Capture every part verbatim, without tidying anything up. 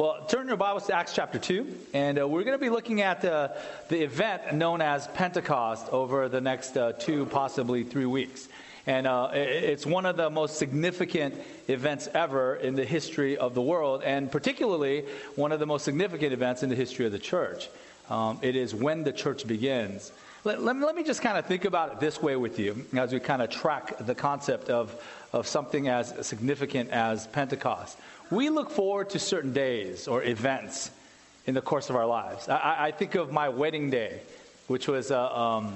Well, turn your Bibles to Acts chapter two, and uh, we're going to be looking at uh, the event known as Pentecost over the next uh, two, possibly three weeks. And uh, it's one of the most significant events ever in the history of the world, and particularly one of the most significant events in the history of the church. Um, it is when the church begins. Let, let, me, let me just kind of think about it this way with you as we kind of track the concept of, of something as significant as Pentecost. We look forward to certain days or events in the course of our lives. I, I think of my wedding day, which was, uh, um,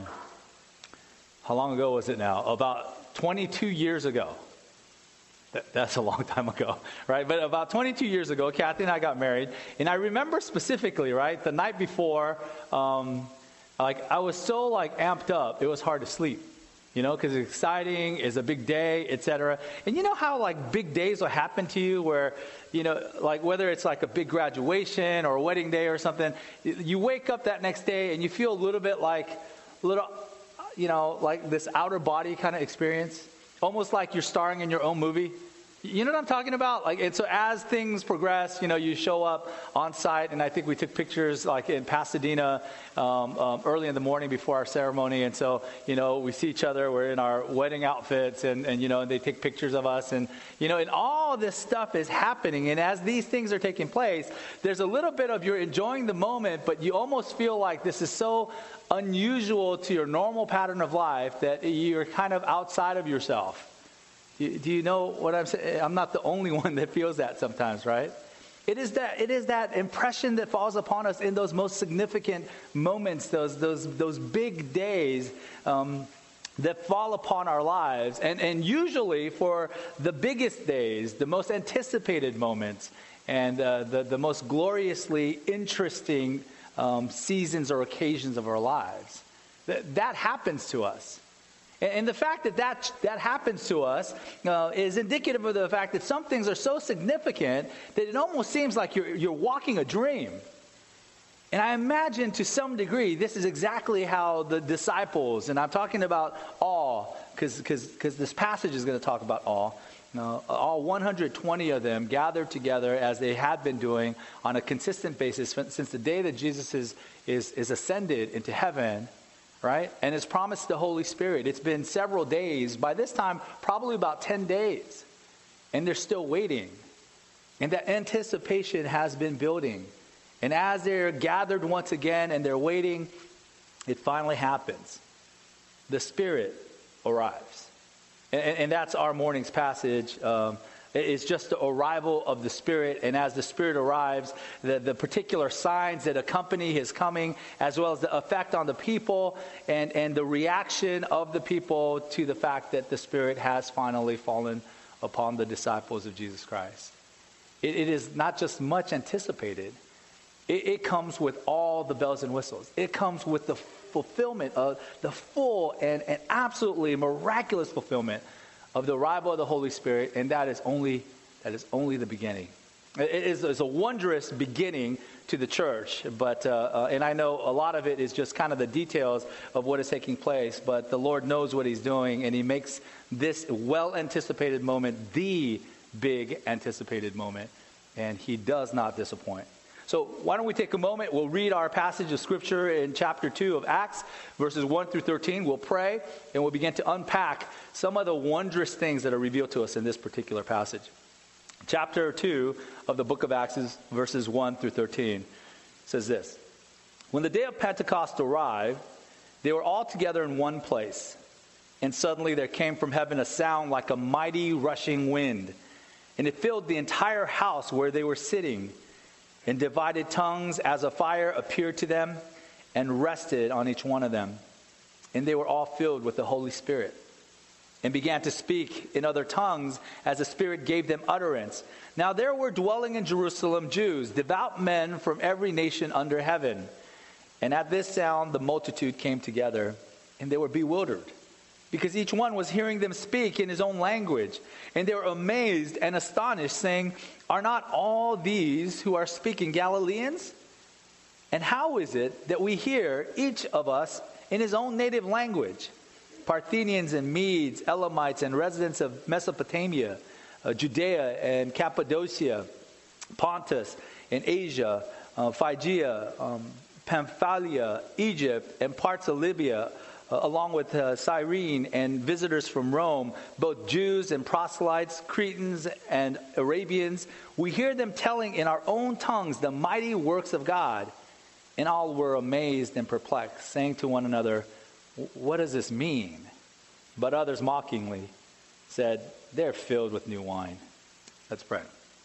how long ago was it now? About twenty-two years ago. That, that's a long time ago, right? But about twenty-two years ago, Kathy and I got married. And I remember specifically, right, the night before, um, like I was so like amped up, it was hard to sleep. You know, because it's exciting, it's a big day, et cetera. And you know how, like, big days will happen to you where, you know, like, whether it's like a big graduation or a wedding day or something, you wake up that next day and you feel a little bit like, a little, you know, like this outer body kind of experience. Almost like you're starring in your own movie. You know what I'm talking about? Like, and so as things progress, you know, you show up on site, and I think we took pictures like in Pasadena um, um, early in the morning before our ceremony, and so, you know, we see each other, we're in our wedding outfits, and, and you know, and they take pictures of us, and, you know, and all this stuff is happening, and as these things are taking place, there's a little bit of you're enjoying the moment, but you almost feel like this is so unusual to your normal pattern of life that you're kind of outside of yourself. Do you know what I'm saying? I'm not the only one that feels that sometimes, right? It is that it is that impression that falls upon us in those most significant moments, those those those big days um, that fall upon our lives, and and usually for the biggest days, the most anticipated moments, and uh, the the most gloriously interesting um, seasons or occasions of our lives. That that happens to us. And the fact that that, that happens to us uh, is indicative of the fact that some things are so significant that it almost seems like you're, you're walking a dream. And I imagine to some degree this is exactly how the disciples, and I'm talking about all, because because this passage is going to talk about all, uh, all one hundred twenty of them gathered together as they had been doing on a consistent basis since the day that Jesus is is, is ascended into heaven. Right? And it's promised the Holy Spirit. It's been several days. By this time, probably about ten days. And they're still waiting. And that anticipation has been building. And as they're gathered once again and they're waiting, it finally happens. The Spirit arrives. And, and that's our morning's passage. Um, It's just the arrival of the Spirit, and as the Spirit arrives, the, the particular signs that accompany His coming, as well as the effect on the people, and, and the reaction of the people to the fact that the Spirit has finally fallen upon the disciples of Jesus Christ. It, it is not just much anticipated. It, it comes with all the bells and whistles. It comes with the fulfillment of the full and, and absolutely miraculous fulfillment of the arrival of the Holy Spirit, and that is only that is only the beginning. It is it's a wondrous beginning to the church, but uh, uh, and I know a lot of it is just kind of the details of what is taking place, but the Lord knows what He's doing, and He makes this well-anticipated moment the big anticipated moment, and He does not disappoint. So why don't we take a moment, we'll read our passage of Scripture in chapter two of Acts, verses one through thirteen. We'll pray, and we'll begin to unpack some of the wondrous things that are revealed to us in this particular passage. Chapter two of the book of Acts, is verses one through thirteen, says this. When the day of Pentecost arrived, they were all together in one place. And suddenly there came from heaven a sound like a mighty rushing wind, and it filled the entire house where they were sitting. And divided tongues as a fire appeared to them and rested on each one of them. And they were all filled with the Holy Spirit and began to speak in other tongues as the Spirit gave them utterance. Now there were dwelling in Jerusalem Jews, devout men from every nation under heaven. And at this sound the multitude came together, and they were bewildered, because each one was hearing them speak in his own language. And they were amazed and astonished, saying, "Are not all these who are speaking Galileans? And how is it that we hear, each of us, in his own native language? Parthians and Medes, Elamites, and residents of Mesopotamia, uh, Judea and Cappadocia, Pontus, and Asia, uh, Phrygia, um, Pamphylia, Egypt, and parts of Libya, uh, along with uh, Cyrene and visitors from Rome, both Jews and proselytes, Cretans and Arabians. We hear them telling in our own tongues the mighty works of God. And all were amazed and perplexed, saying to one another, what does this mean? But others mockingly said, they're filled with new wine. Let's pray.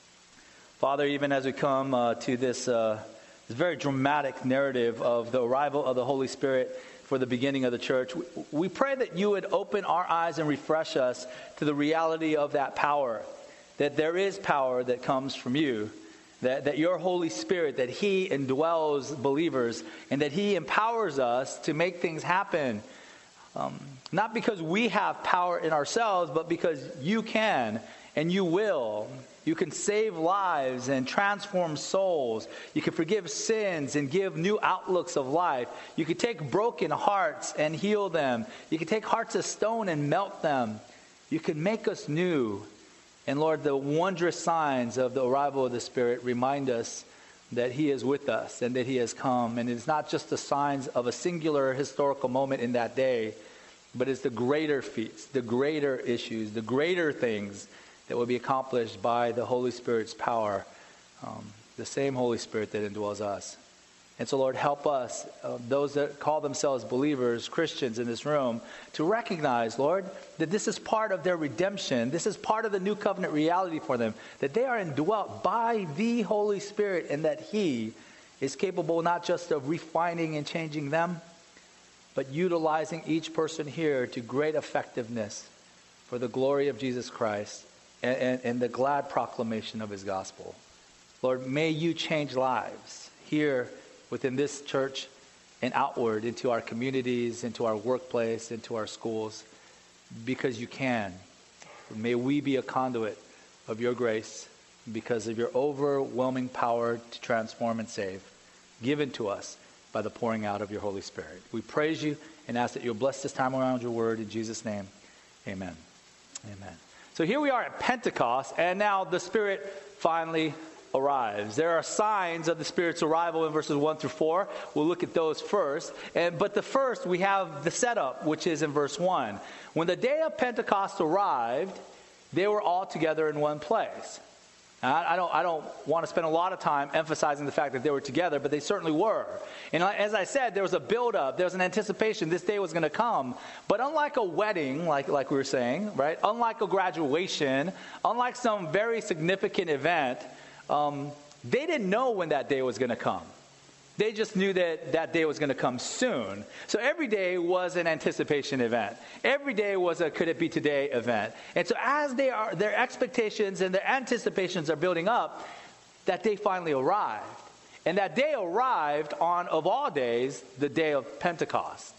Father, even as we come uh, to this, uh, this very dramatic narrative of the arrival of the Holy Spirit for the beginning of the church, we, we pray that you would open our eyes and refresh us to the reality of that power, that there is power that comes from you, that, that your Holy Spirit, that he indwells believers, and that he empowers us to make things happen. Um, not because we have power in ourselves, but because you can and you will. You can save lives and transform souls. You can forgive sins and give new outlooks of life. You can take broken hearts and heal them. You can take hearts of stone and melt them. You can make us new. And Lord, the wondrous signs of the arrival of the Spirit remind us that he is with us and that he has come. And it's not just the signs of a singular historical moment in that day, but it's the greater feats, the greater issues, the greater things that will be accomplished by the Holy Spirit's power, um, the same Holy Spirit that indwells us. And so, Lord, help us, uh, those that call themselves believers, Christians in this room, to recognize, Lord, that this is part of their redemption. This is part of the new covenant reality for them, that they are indwelt by the Holy Spirit and that he is capable not just of refining and changing them, but utilizing each person here to great effectiveness for the glory of Jesus Christ and, and, and the glad proclamation of his gospel. Lord, may you change lives here within this church and outward into our communities, into our workplace, into our schools, because you can. May we be a conduit of your grace because of your overwhelming power to transform and save, given to us by the pouring out of your Holy Spirit. We praise you and ask that you'll bless this time around your word. In Jesus' name, amen. Amen. So here we are at Pentecost, and now the Spirit finally arrives. There are signs of the Spirit's arrival in verses one through four. We'll look at those first. And, but the first, we have the setup, which is in verse one. When the day of Pentecost arrived, they were all together in one place. Now, I don't, I don't want to spend a lot of time emphasizing the fact that they were together, but they certainly were. And as I said, there was a build-up. There was an anticipation this day was going to come. But unlike a wedding, like, like we were saying, right? Unlike a graduation, unlike some very significant event, Um, they didn't know when that day was going to come. They just knew that that day was going to come soon. So every day was an anticipation event. Every day was a could it be today event. And so as they are, their expectations and their anticipations are building up, that day finally arrived. And that day arrived on, of all days, the day of Pentecost.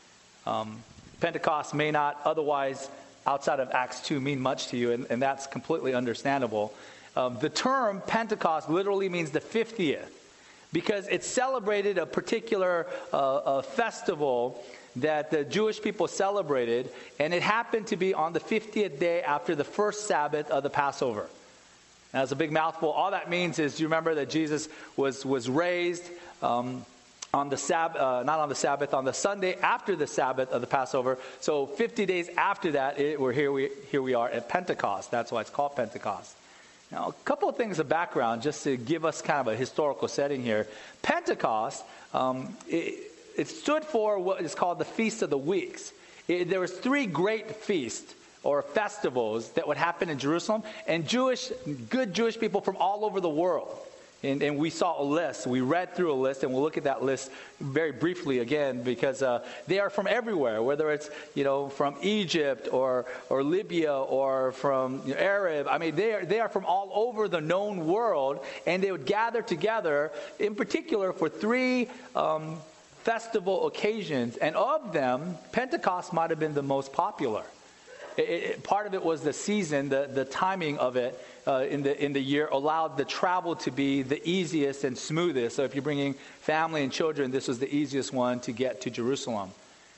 Um, Pentecost may not otherwise, outside of Acts two, mean much to you, and, and that's completely understandable. Um, the term Pentecost literally means the fiftieth, because it celebrated a particular uh, a festival that the Jewish people celebrated, and it happened to be on the fiftieth day after the first Sabbath of the Passover. Now, that's a big mouthful. All that means is, you remember that Jesus was was raised um, on the Sabbath, uh, not on the Sabbath, on the Sunday after the Sabbath of the Passover. So fifty days after that, it, we're here we here we are at Pentecost. That's why it's called Pentecost. Now, a couple of things of background, just to give us kind of a historical setting here. Pentecost, um, it, it stood for what is called the Feast of the Weeks. It, there was three great feasts or festivals that would happen in Jerusalem, and Jewish, good Jewish people from all over the world. And, and we saw a list. We read through a list, and we'll look at that list very briefly again, because uh, they are from everywhere, whether it's, you know, from Egypt or or Libya or from, you know, Arab. I mean, they are, they are from all over the known world, and they would gather together, in particular, for three um, festival occasions. And of them, Pentecost might have been the most popular. It, it, part of it was the season, the, the timing of it uh, in the in the year allowed the travel to be the easiest and smoothest. So if you're bringing family and children, this was the easiest one to get to Jerusalem.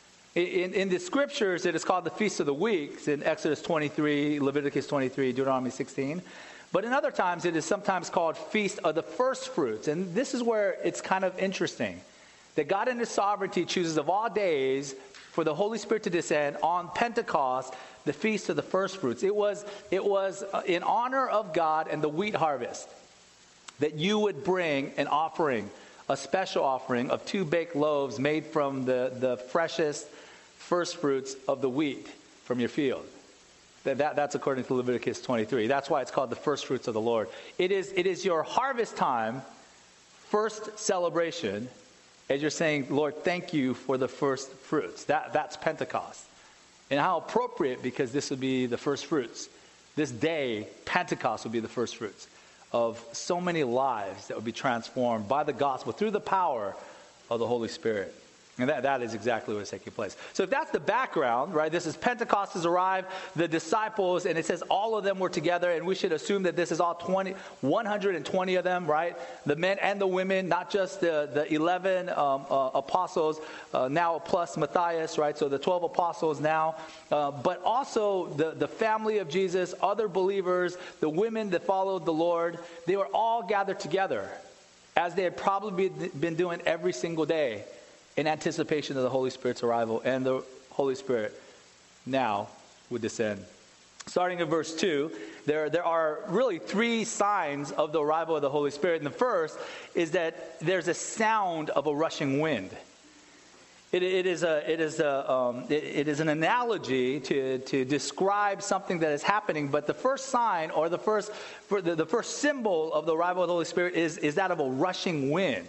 In, in the scriptures, it is called the Feast of the Weeks in Exodus twenty-three, Leviticus twenty-three, Deuteronomy sixteen. But in other times, it is sometimes called Feast of the First Fruits. And this is where it's kind of interesting, that God in his sovereignty chooses of all days for the Holy Spirit to descend on Pentecost, the Feast of the First Fruits. It was, it was in honor of God and the wheat harvest that you would bring an offering, a special offering of two baked loaves made from the, the freshest first fruits of the wheat from your field. That, that, that's according to Leviticus twenty-three. That's why it's called the first fruits of the Lord. It is, it is your harvest time, first celebration, as you're saying, Lord, thank you for the first fruits. That, that's Pentecost. And how appropriate, because this would be the first fruits. This day, Pentecost would be the first fruits of so many lives that would be transformed by the gospel through the power of the Holy Spirit. And that, that is exactly what is taking place. So if that's the background, right, this is Pentecost has arrived, the disciples, and it says all of them were together, and we should assume that this is all twenty, one hundred twenty of them, right? The men and the women, not just the, the eleven um, uh, apostles, uh, now plus Matthias, right? So the twelve apostles now, uh, but also the, the family of Jesus, other believers, the women that followed the Lord, they were all gathered together, as they had probably been doing every single day, in anticipation of the Holy Spirit's arrival, and the Holy Spirit now would descend. Starting in verse two, there, there are really three signs of the arrival of the Holy Spirit. And the first is that there's a sound of a rushing wind. It, it is a it is a um, it, it is an analogy to to describe something that is happening. But the first sign, or the first for the, the first symbol of the arrival of the Holy Spirit is is that of a rushing wind.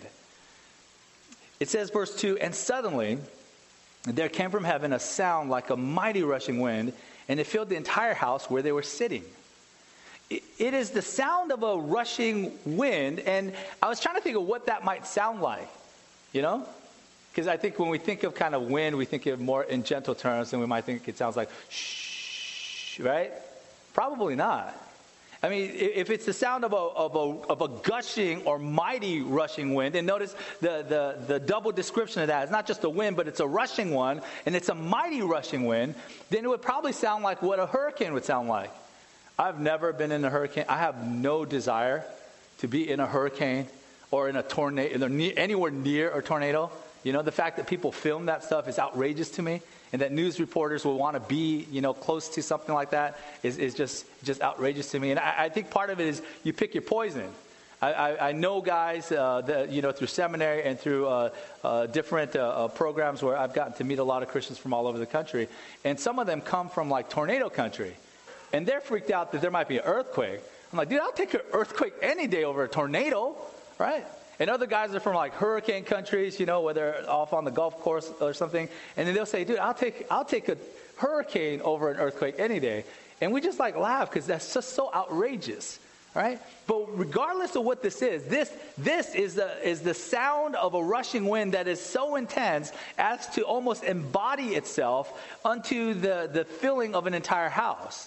It says, verse two, and suddenly there came from heaven a sound like a mighty rushing wind, and it filled the entire house where they were sitting. It, it is the sound of a rushing wind, and I was trying to think of what that might sound like, you know? Because I think when we think of kind of wind, we think of more in gentle terms, and we might think it sounds like shh, right? Probably not. I mean, if it's the sound of a, of a, of a gushing or mighty rushing wind, and notice the, the, the double description of that. It's not just a wind, but it's a rushing one, and it's a mighty rushing wind, then it would probably sound like what a hurricane would sound like. I've never been in a hurricane. I have no desire to be in a hurricane or in a tornado, anywhere near a tornado. You know, the fact that people film that stuff is outrageous to me. And that news reporters will want to be, you know, close to something like that is, is just just outrageous to me. And I, I think part of it is you pick your poison. I, I, I know guys, uh, that, you know, through seminary and through uh, uh, different uh, uh, programs where I've gotten to meet a lot of Christians from all over the country. And some of them come from, like, tornado country. And they're freaked out that there might be an earthquake. I'm like, dude, I'll take an earthquake any day over a tornado, right? And other guys are from like hurricane countries, you know, whether off on the Gulf course or something. And then they'll say, dude, I'll take I'll take a hurricane over an earthquake any day. And we just like laugh because that's just so outrageous, right? But regardless of what this is, this this is the is the sound of a rushing wind that is so intense as to almost embody itself unto the, the filling of an entire house.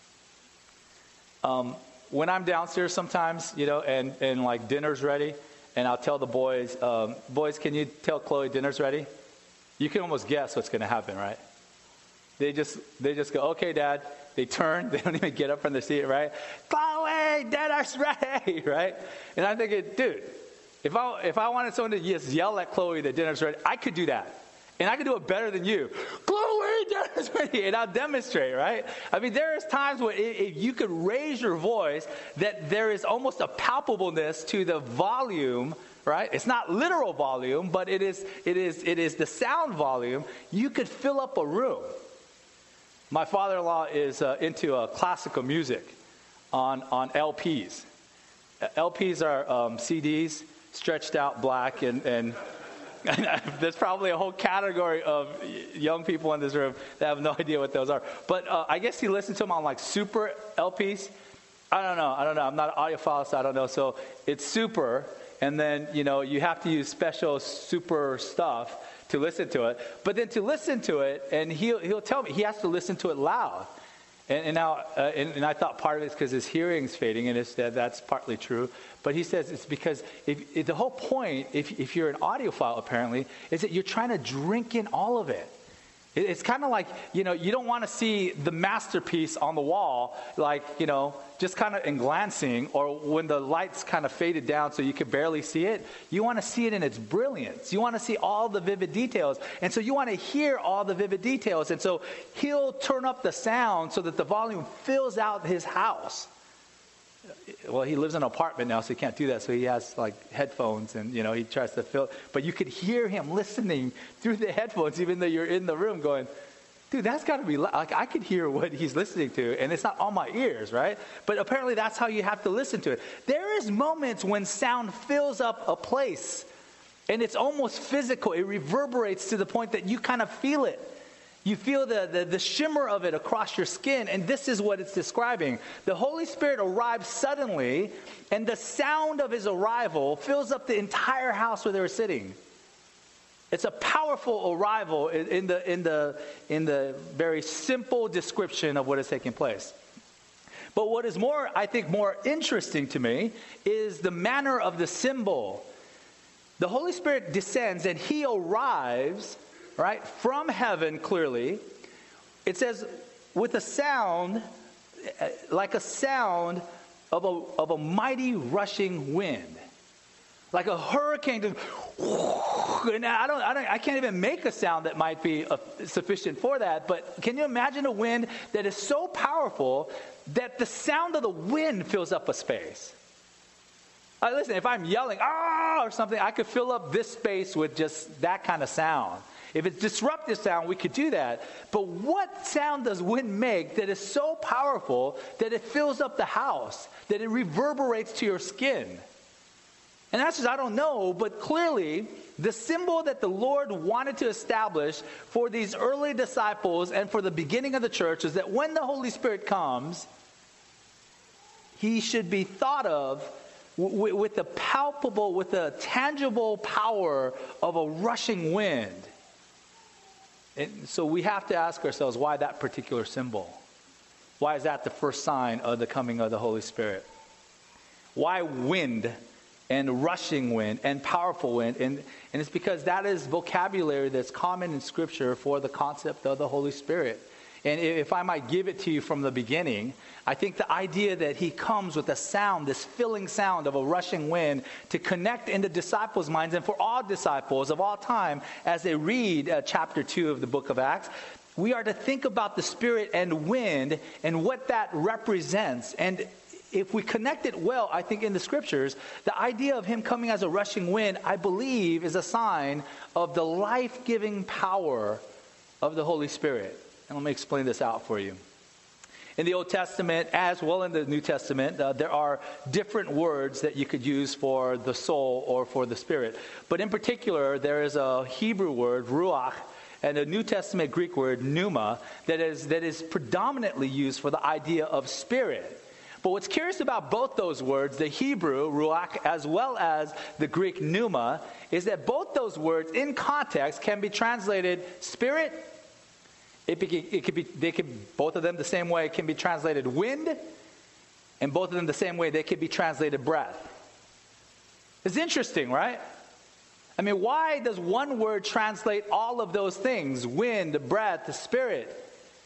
Um, when I'm downstairs sometimes, you know, and, and like dinner's ready, and I'll tell the boys, um, boys, can you tell Chloe dinner's ready? You can almost guess what's going to happen, right? They just they just go, okay, Dad. They turn. They don't even get up from their seat, right? Chloe, dinner's ready, right? And I'm thinking, dude, if I if I wanted someone to just yell at Chloe that dinner's ready, I could do that. And I could do it better than you. Chloe, dinner's ready. And I'll demonstrate, right? I mean, there is times where if you could raise your voice, that there is almost a palpableness to the volume, right? It's not literal volume, but it is it is it is the sound volume. You could fill up a room. My father-in-law is uh, into uh, classical music on on L Ps. L Ps are um, C Ds, stretched out black, and and there's probably a whole category of young people in this room that have no idea what those are. But uh, I guess he listened to them on like super L Ps. I don't know. I don't know. I'm not an audiophile, so I don't know. So it's super, and then, you know, you have to use special super stuff to listen to it. But then to listen to it, and he'll he'll tell me he has to listen to it loud. And, and now, uh, and, and I thought part of it's because his hearing's fading, and it's, that that's partly true. But he says it's because if, if the whole point, if if you're an audiophile apparently, is that you're trying to drink in all of it. It- It's kind of like, you know, you don't want to see the masterpiece on the wall, like, you know, just kind of in glancing, or when the lights kind of faded down so you could barely see it. You want to see it in its brilliance. You want to see all the vivid details. And so you want to hear all the vivid details. And so he'll turn up the sound so that the volume fills out his house. Well, he lives in an apartment now, so he can't do that. So he has like headphones, and, you know, he tries to fill. But you could hear him listening through the headphones, even though you're in the room going, dude, that's got to be, like, I could hear what he's listening to, and it's not on my ears, right? But apparently that's how you have to listen to it. There is moments when sound fills up a place, and it's almost physical. It reverberates to the point that you kind of feel it. You feel the, the, the shimmer of it across your skin, and this is what it's describing. The Holy Spirit arrives suddenly, and the sound of his arrival fills up the entire house where they were sitting. It's a powerful arrival in, in, the, in, the, in the very simple description of what is taking place. But what is more, I think, more interesting to me is the manner of the symbol. The Holy Spirit descends, and he arrives, right, from heaven, clearly. It says, with a sound, like a sound of a, of a mighty rushing wind. Like a hurricane. Just, and I, don't, I, don't, I can't even make a sound that might be uh, sufficient for that. But can you imagine a wind that is so powerful that the sound of the wind fills up a space? Uh, listen, if I'm yelling, ah, or something, I could fill up this space with just that kind of sound. If it's disruptive sound, we could do that. But what sound does wind make that is so powerful that it fills up the house, that it reverberates to your skin? And that's just, I don't know, but clearly the symbol that the Lord wanted to establish for these early disciples and for the beginning of the church is that when the Holy Spirit comes, he should be thought of w- with the palpable, with the tangible power of a rushing wind. And so we have to ask ourselves, why that particular symbol? Why is that the first sign of the coming of the Holy Spirit? Why wind and rushing wind and powerful wind? And, and it's because that is vocabulary that's common in Scripture for the concept of the Holy Spirit. And if I might give it to you from the beginning, I think the idea that he comes with a sound, this filling sound of a rushing wind, to connect in the disciples' minds, and for all disciples of all time, as they read uh, chapter two of the book of Acts, we are to think about the Spirit and wind and what that represents. And if we connect it well, I think in the Scriptures, the idea of him coming as a rushing wind, I believe, is a sign of the life-giving power of the Holy Spirit. And let me explain this out for you. In the Old Testament, as well in the New Testament, uh, there are different words that you could use for the soul or for the spirit. But in particular, there is a Hebrew word, ruach, and a New Testament Greek word, pneuma, that is, that is predominantly used for the idea of spirit. But what's curious about both those words, the Hebrew, ruach, as well as the Greek pneuma, is that both those words in context can be translated spirit. It, be, it could be, they could, both of them the same way can be translated wind, and both of them the same way they could be translated breath. It's interesting, right? I mean, why does one word translate all of those things? Wind, breath, the spirit.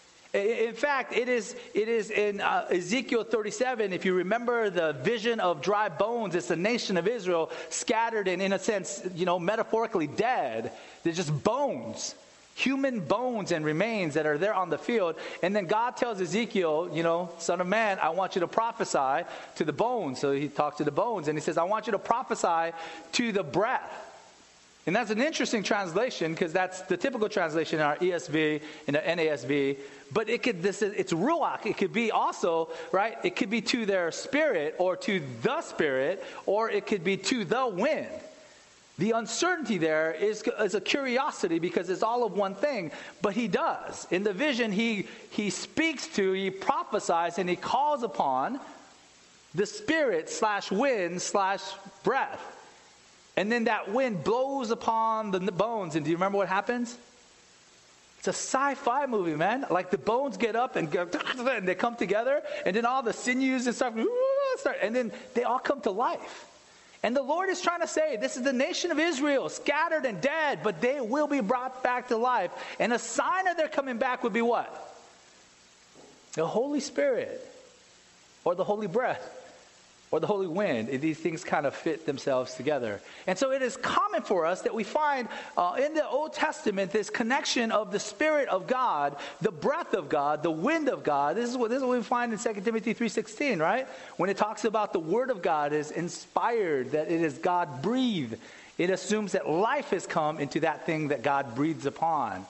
In fact, it is it is in uh, Ezekiel thirty-seven, if you remember the vision of dry bones, it's the nation of Israel scattered and, in a sense, you know, metaphorically dead. They're just bones. Human bones and remains that are there on the field. And then God tells Ezekiel, you know, son of man, I want you to prophesy to the bones. So he talks to the bones and he says, I want you to prophesy to the breath. And that's an interesting translation because that's the typical translation in our E S V, in the N A S V. But it could, this is, it's ruach. It could be also, right, it could be to their spirit or to the spirit, or it could be to the wind. The uncertainty there is, is a curiosity because it's all of one thing, but he does. In the vision, he, he speaks to, he prophesies, and he calls upon the spirit slash wind slash breath. And then that wind blows upon the bones. And do you remember what happens? It's a sci-fi movie, man. Like the bones get up and, go, and they come together, and then all the sinews and stuff, and then they all come to life. And the Lord is trying to say, this is the nation of Israel, scattered and dead, but they will be brought back to life. And a sign of their coming back would be what? The Holy Spirit, or the Holy Breath, or the Holy Wind. These things kind of fit themselves together. And so it is common for us that we find uh, in the Old Testament this connection of the Spirit of God, the breath of God, the wind of God. This is what, this is what we find in Second Timothy three sixteen, right? When it talks about the Word of God is inspired, that it is God-breathed. It assumes that life has come into that thing that God breathes upon.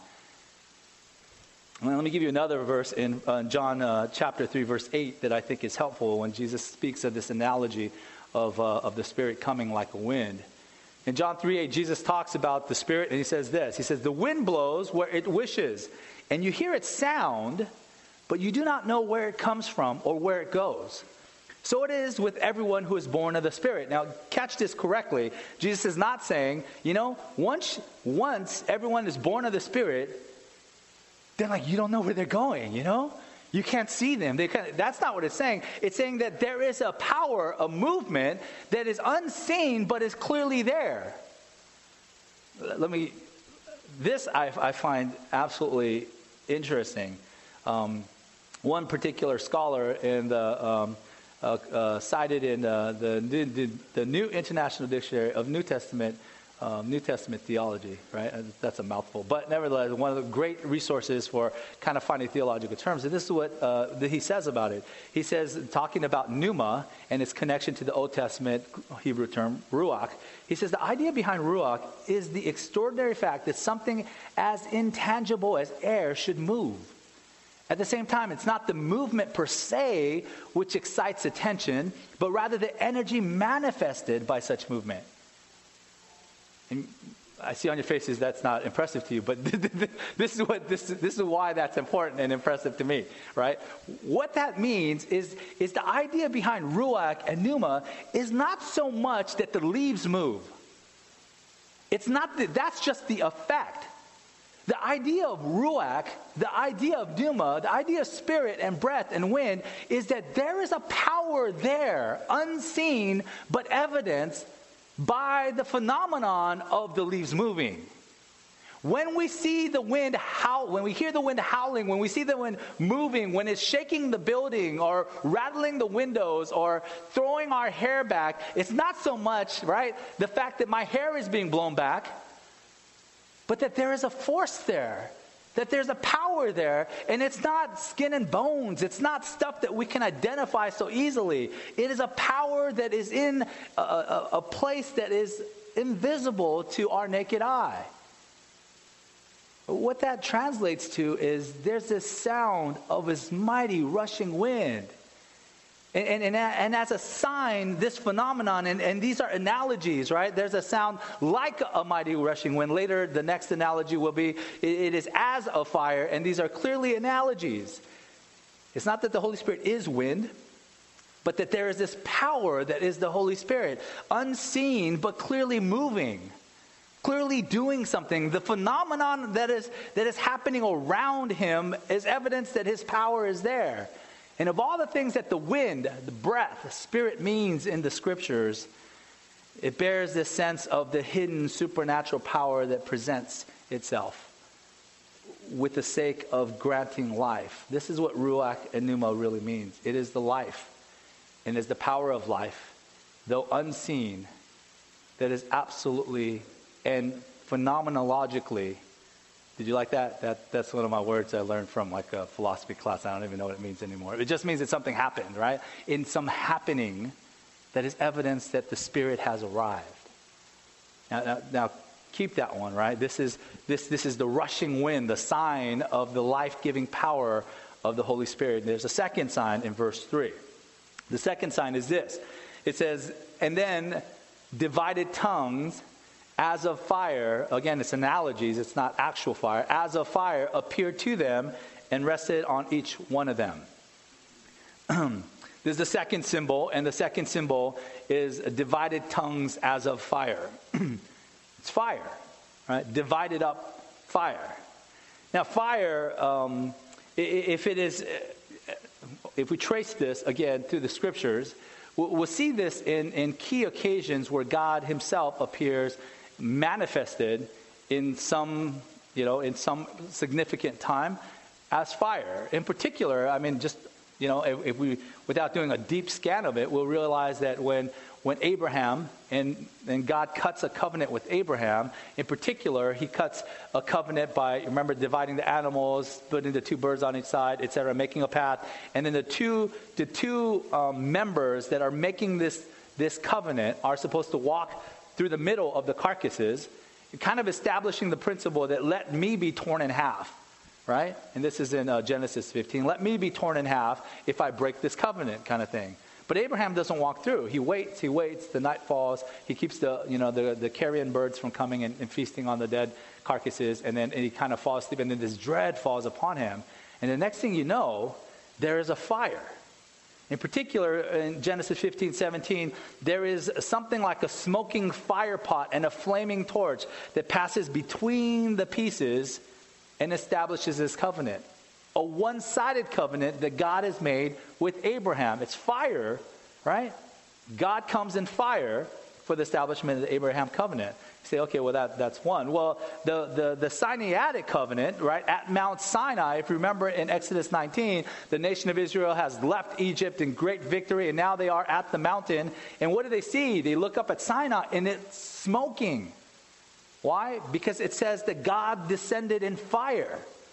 Well, let me give you another verse in uh, John uh, chapter three, verse eight, that I think is helpful when Jesus speaks of this analogy of, uh, of the Spirit coming like a wind. In John three eight, Jesus talks about the Spirit, and he says this. He says, the wind blows where it wishes, and you hear its sound, but you do not know where it comes from or where it goes. So it is with everyone who is born of the Spirit. Now, catch this correctly. Jesus is not saying, you know, once, once everyone is born of the Spirit, they're like, you don't know where they're going, you know? You can't see them. They can't, that's not what it's saying. It's saying that there is a power, a movement that is unseen but is clearly there. Let me, this I, I find absolutely interesting. Um, one particular scholar in the, um, uh, uh, cited in uh, the, the, the New International Dictionary of New Testament Um, New Testament theology, right? That's a mouthful. But nevertheless, one of the great resources for kind of finding theological terms. And this is what uh, that he says about it. He says, talking about pneuma and its connection to the Old Testament Hebrew term, ruach, he says the idea behind ruach is the extraordinary fact that something as intangible as air should move. At the same time, it's not the movement per se which excites attention, but rather the energy manifested by such movement. And I see on your faces that's not impressive to you, but this is what this this is why that's important and impressive to me, right? What that means is is the idea behind ruach and pneuma is not so much that the leaves move. It's not that that's just the effect. The idea of ruach, the idea of pneuma, the idea of spirit and breath and wind is that there is a power there, unseen but evidenced by the phenomenon of the leaves moving. When we see the wind howl, when we hear the wind howling, when we see the wind moving, when it's shaking the building or rattling the windows or throwing our hair back, it's not so much, right, the fact that my hair is being blown back, but that there is a force there, that there's a power there, and it's not skin and bones. It's not stuff that we can identify so easily. It is a power that is in a, a, a place that is invisible to our naked eye. What that translates to is there's this sound of this mighty rushing wind. And, and, and, and as a sign, this phenomenon, and, and these are analogies, right? There's a sound like a mighty rushing wind. Later, the next analogy will be, it, it is as a fire, and these are clearly analogies. It's not that the Holy Spirit is wind, but that there is this power that is the Holy Spirit, unseen but clearly moving, clearly doing something. The phenomenon that is that is happening around him is evidence that his power is there. And of all the things that the wind, the breath, the Spirit means in the Scriptures, it bears this sense of the hidden supernatural power that presents itself with the sake of granting life. This is what ruach and pneuma really means. It is the life, and is the power of life, though unseen, that is absolutely and phenomenologically. Did you like that? That that's one of my words I learned from like a philosophy class. I don't even know what it means anymore. It just means that something happened, right? In some happening that is evidence that the Spirit has arrived. Now, now, now keep that one, right? This is this this is the rushing wind, the sign of the life-giving power of the Holy Spirit. There's a second sign in verse three. The second sign is this. It says, and then divided tongues as of fire, again, it's analogies, it's not actual fire, as of fire appeared to them and rested on each one of them. There's the second symbol, and the second symbol is divided tongues as of fire. It's fire, right? Divided up fire. Now, fire, um, if it is, if we trace this again through the Scriptures, we'll see this in, in key occasions where God himself appears manifested in some, you know, in some significant time as fire. In particular, I mean, just, you know, if, if we, without doing a deep scan of it, we'll realize that when when Abraham, and, and God cuts a covenant with Abraham, in particular, he cuts a covenant by, remember, dividing the animals, putting the two birds on each side, et cetera, making a path. And then the two the two um, members that are making this, this covenant are supposed to walk through the middle of the carcasses, kind of establishing the principle that let me be torn in half, right? And this is in uh, Genesis fifteen. Let me be torn in half if I break this covenant, kind of thing. But Abraham doesn't walk through. He waits, he waits, the night falls. He keeps the, you know, the, the carrion birds from coming and, and feasting on the dead carcasses. And then and he kind of falls asleep. And then this dread falls upon him. And the next thing you know, there is a fire. In particular, in Genesis fifteen, seventeen, there is something like a smoking fire pot and a flaming torch that passes between the pieces and establishes this covenant. A one-sided covenant that God has made with Abraham. It's fire, right? God comes in fire for the establishment of the Abraham covenant. You say, okay, well, that, that's one. Well, the, the, the Sinaitic covenant, right, at Mount Sinai, if you remember in Exodus nineteen, the nation of Israel has left Egypt in great victory, and now they are at the mountain. And what do they see? They look up at Sinai, and it's smoking. Why? Because it says that God descended in fire.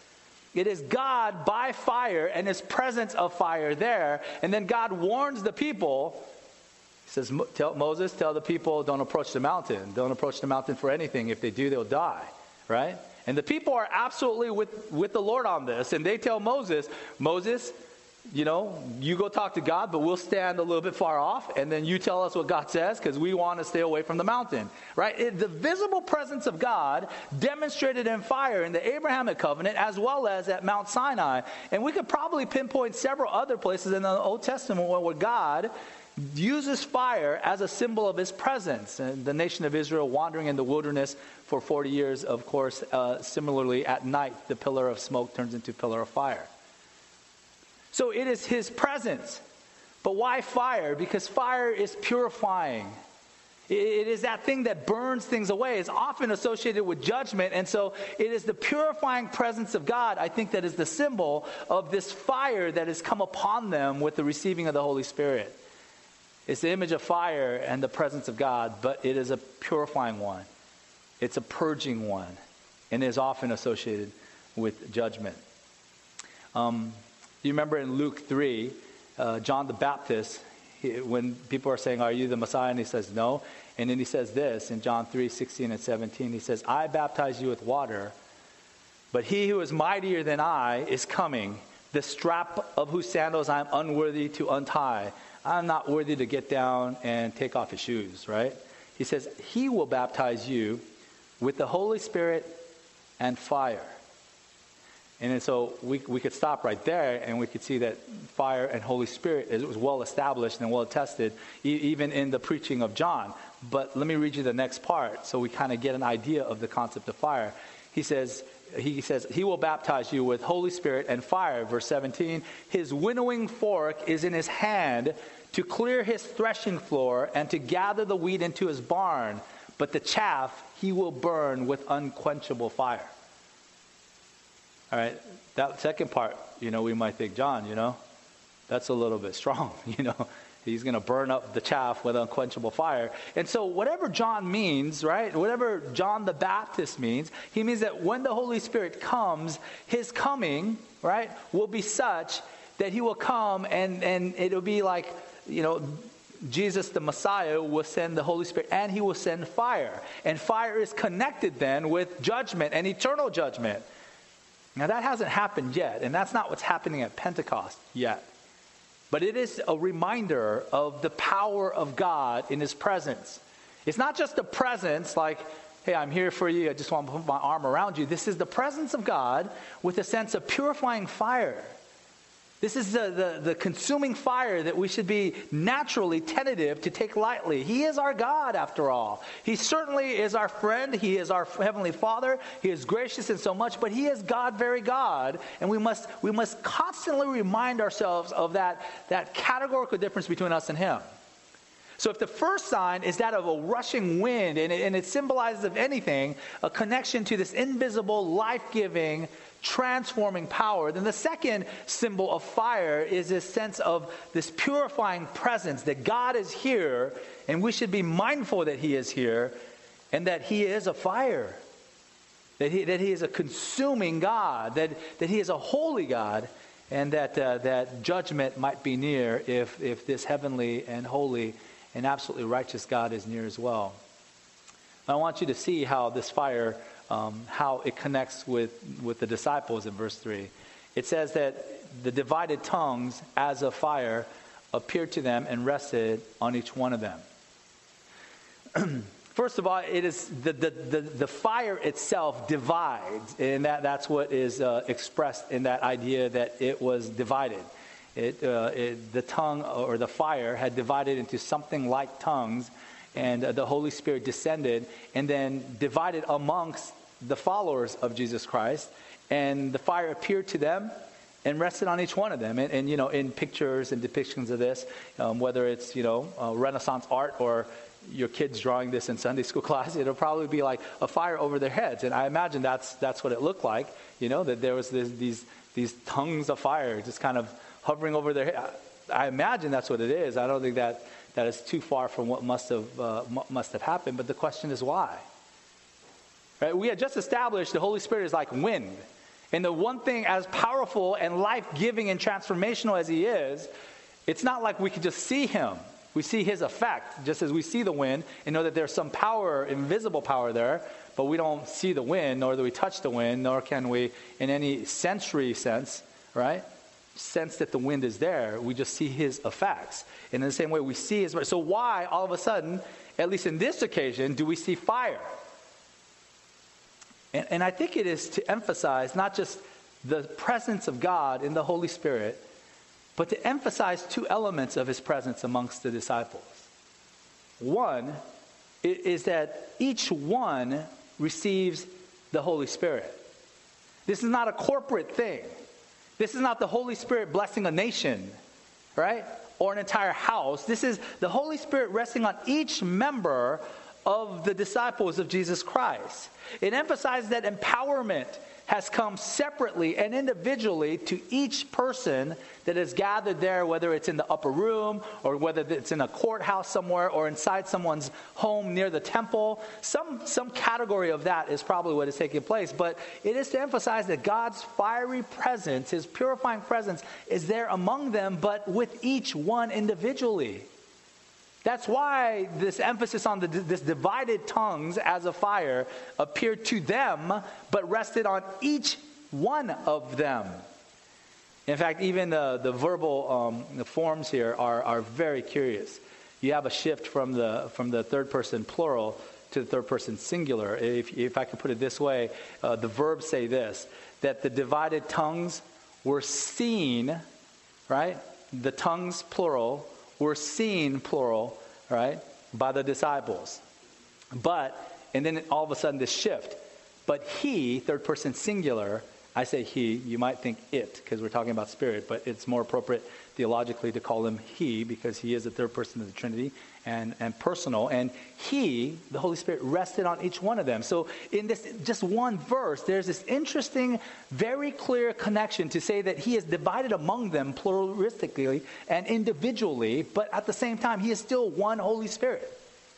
It is God by fire and his presence of fire there. And then God warns the people. He says, tell Moses, tell the people, don't approach the mountain. Don't approach the mountain for anything. If they do, they'll die. Right? And the people are absolutely with, with the Lord on this. And they tell Moses, Moses, you know, you go talk to God, but we'll stand a little bit far off, and then you tell us what God says, because we want to stay away from the mountain, right? It, the visible presence of God demonstrated in fire in the Abrahamic covenant, as well as at Mount Sinai. And we could probably pinpoint several other places in the Old Testament where, where God uses fire as a symbol of his presence. And the nation of Israel wandering in the wilderness for forty years, of course, uh, similarly at night, the pillar of smoke turns into pillar of fire. So it is his presence. But why fire? Because fire is purifying. It is that thing that burns things away. It's often associated with judgment. And so it is the purifying presence of God, I think, that is the symbol of this fire that has come upon them with the receiving of the Holy Spirit. It's the image of fire and the presence of God, but it is a purifying one. It's a purging one. And is often associated with judgment. Um... You remember in Luke three, uh, John the Baptist, he, when people are saying, are you the Messiah? And he says, no. And then he says this in John three, sixteen and seventeen. He says, I baptize you with water, but he who is mightier than I is coming, the strap of whose sandals I am unworthy to untie. I'm not worthy to get down and take off his shoes, right? He says, he will baptize you with the Holy Spirit and fire. And so we we could stop right there, and we could see that fire and Holy Spirit is was well established and well attested, e- even in the preaching of John. But let me read you the next part, so we kind of get an idea of the concept of fire. He says, he says, he will baptize you with Holy Spirit and fire. Verse seventeen, his winnowing fork is in his hand to clear his threshing floor and to gather the wheat into his barn, but the chaff he will burn with unquenchable fire. All right, that second part, you know, we might think, John, you know, that's a little bit strong, you know. He's going to burn up the chaff with unquenchable fire. And so whatever John means, right, whatever John the Baptist means, he means that when the Holy Spirit comes, his coming, right, will be such that he will come and, and it will be like, you know, Jesus the Messiah will send the Holy Spirit and he will send fire. And fire is connected then with judgment and eternal judgment. Now, that hasn't happened yet, and that's not what's happening at Pentecost yet. But it is a reminder of the power of God in his presence. It's not just a presence like, hey, I'm here for you, I just want to put my arm around you. This is the presence of God with a sense of purifying fire. This is the, the, the consuming fire that we should be naturally tentative to take lightly. He is our God, after all. He certainly is our friend. He is our Heavenly Father. He is gracious in so much, but he is God, very God. And we must we must constantly remind ourselves of that, that categorical difference between us and him. So if the first sign is that of a rushing wind, and it, and it symbolizes, if anything, a connection to this invisible, life-giving, transforming power, then the second symbol of fire is this sense of this purifying presence, that God is here, and we should be mindful that he is here, and that he is a fire, that he, that he is a consuming God, that, that he is a holy God, and that, uh, that judgment might be near if, if this heavenly and holy and absolutely righteous God is near as well. I want you to see how this fire, um, how it connects with, with the disciples in verse three. It says that the divided tongues as of fire appeared to them and rested on each one of them. First of all, it is the, the, the, the fire itself divides, and that, that's what is uh, expressed in that idea that it was divided. It, uh, it, the tongue or the fire had divided into something like tongues, and uh, the Holy Spirit descended and then divided amongst the followers of Jesus Christ, and the fire appeared to them and rested on each one of them. And, and you know, in pictures and depictions of this, um, whether it's, you know, uh, Renaissance art or your kids drawing this in Sunday school class, it'll probably be like a fire over their heads. And I imagine that's that's what it looked like, you know, that there was this, these these tongues of fire just kind of hovering over their head. I imagine that's what it is. I don't think that that is too far from what must have uh, must have happened. But the question is why? Right? We had just established the Holy Spirit is like wind. And the one thing, as powerful and life-giving and transformational as he is, it's not like we could just see him. We see his effect, just as we see the wind and know that there's some power, invisible power there, but we don't see the wind, nor do we touch the wind, nor can we, in any sensory sense, right, sense that the wind is there. We just see his effects. And in the same way, we see his... So why, all of a sudden, at least in this occasion, do we see fire? And, and I think it is to emphasize not just the presence of God in the Holy Spirit, but to emphasize two elements of his presence amongst the disciples. One is that each one receives the Holy Spirit. This is not a corporate thing. This is not the Holy Spirit blessing a nation, right? Or an entire house. This is the Holy Spirit resting on each member of the disciples of Jesus Christ. It emphasizes that empowerment has come separately and individually to each person that is gathered there, whether it's in the upper room or whether it's in a courthouse somewhere or inside someone's home near the temple. Some, some category of that is probably what is taking place. But it is to emphasize that God's fiery presence, his purifying presence, is there among them, but with each one individually. That's why this emphasis on the, this divided tongues as a fire appeared to them, but rested on each one of them. In fact, even the, the verbal um, the forms here are, are very curious. You have a shift from the from the third person plural to the third person singular. If, if I could put it this way, uh, the verbs say this, that the divided tongues were seen, right? The tongues, plural, were seen, plural, right, by the disciples. But, and then all of a sudden this shift. But he, third person singular, I say he, you might think it, because we're talking about spirit, but it's more appropriate theologically to call him he, because he is the third person of the Trinity, and, and personal. And he, the Holy Spirit, rested on each one of them. So in this just one verse, there's this interesting, very clear connection to say that he is divided among them pluralistically and individually, but at the same time, he is still one Holy Spirit.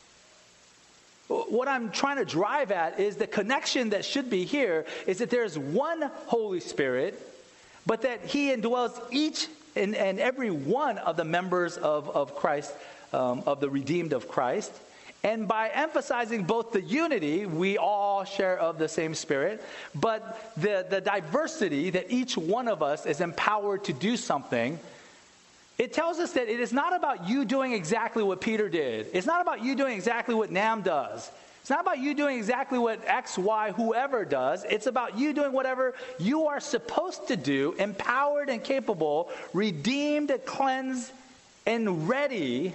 What I'm trying to drive at is the connection that should be here is that there's one Holy Spirit, but that he indwells each and, and every one of the members of, of Christ, um, of the redeemed of Christ. And by emphasizing both the unity, we all share of the same Spirit, but the, the diversity that each one of us is empowered to do something. It tells us that it is not about you doing exactly what Peter did. It's not about you doing exactly what Nam does. It's not about you doing exactly what X, Y, whoever does. It's about you doing whatever you are supposed to do, empowered and capable, redeemed, cleansed, and ready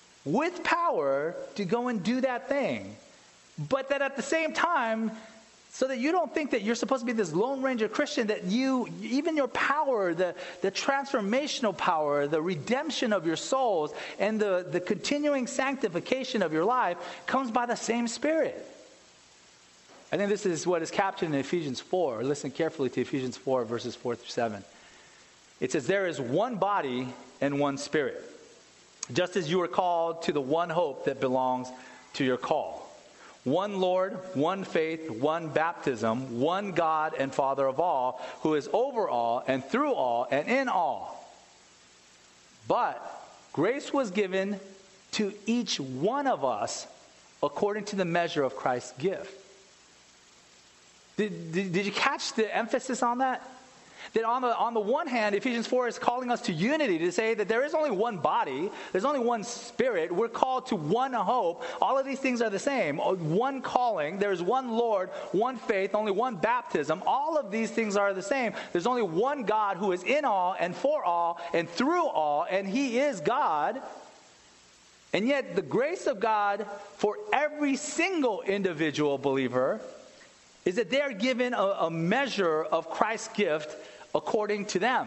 with power to go and do that thing. But that at the same time, So that you don't think that you're supposed to be this Lone Ranger Christian, that you, even your power, the, the transformational power, the redemption of your souls, and the, the continuing sanctification of your life comes by the same Spirit. I think this is what is captured in Ephesians four. Listen carefully to Ephesians four, verses four through seven. It says, there is one body and one Spirit, just as you were called to the one hope that belongs to your call. One Lord, one faith, one baptism, one God and Father of all, who is over all and through all and in all. But grace was given to each one of us according to the measure of Christ's gift. Did, did, did you catch the emphasis on that? That on the, on the one hand, Ephesians four is calling us to unity, to say that there is only one body, there's only one Spirit, we're called to one hope. All of these things are the same. One calling, there's one Lord, one faith, only one baptism. All of these things are the same. There's only one God who is in all and for all and through all, and He is God. And yet the grace of God for every single individual believer is that they are given a, a measure of Christ's gift according to them.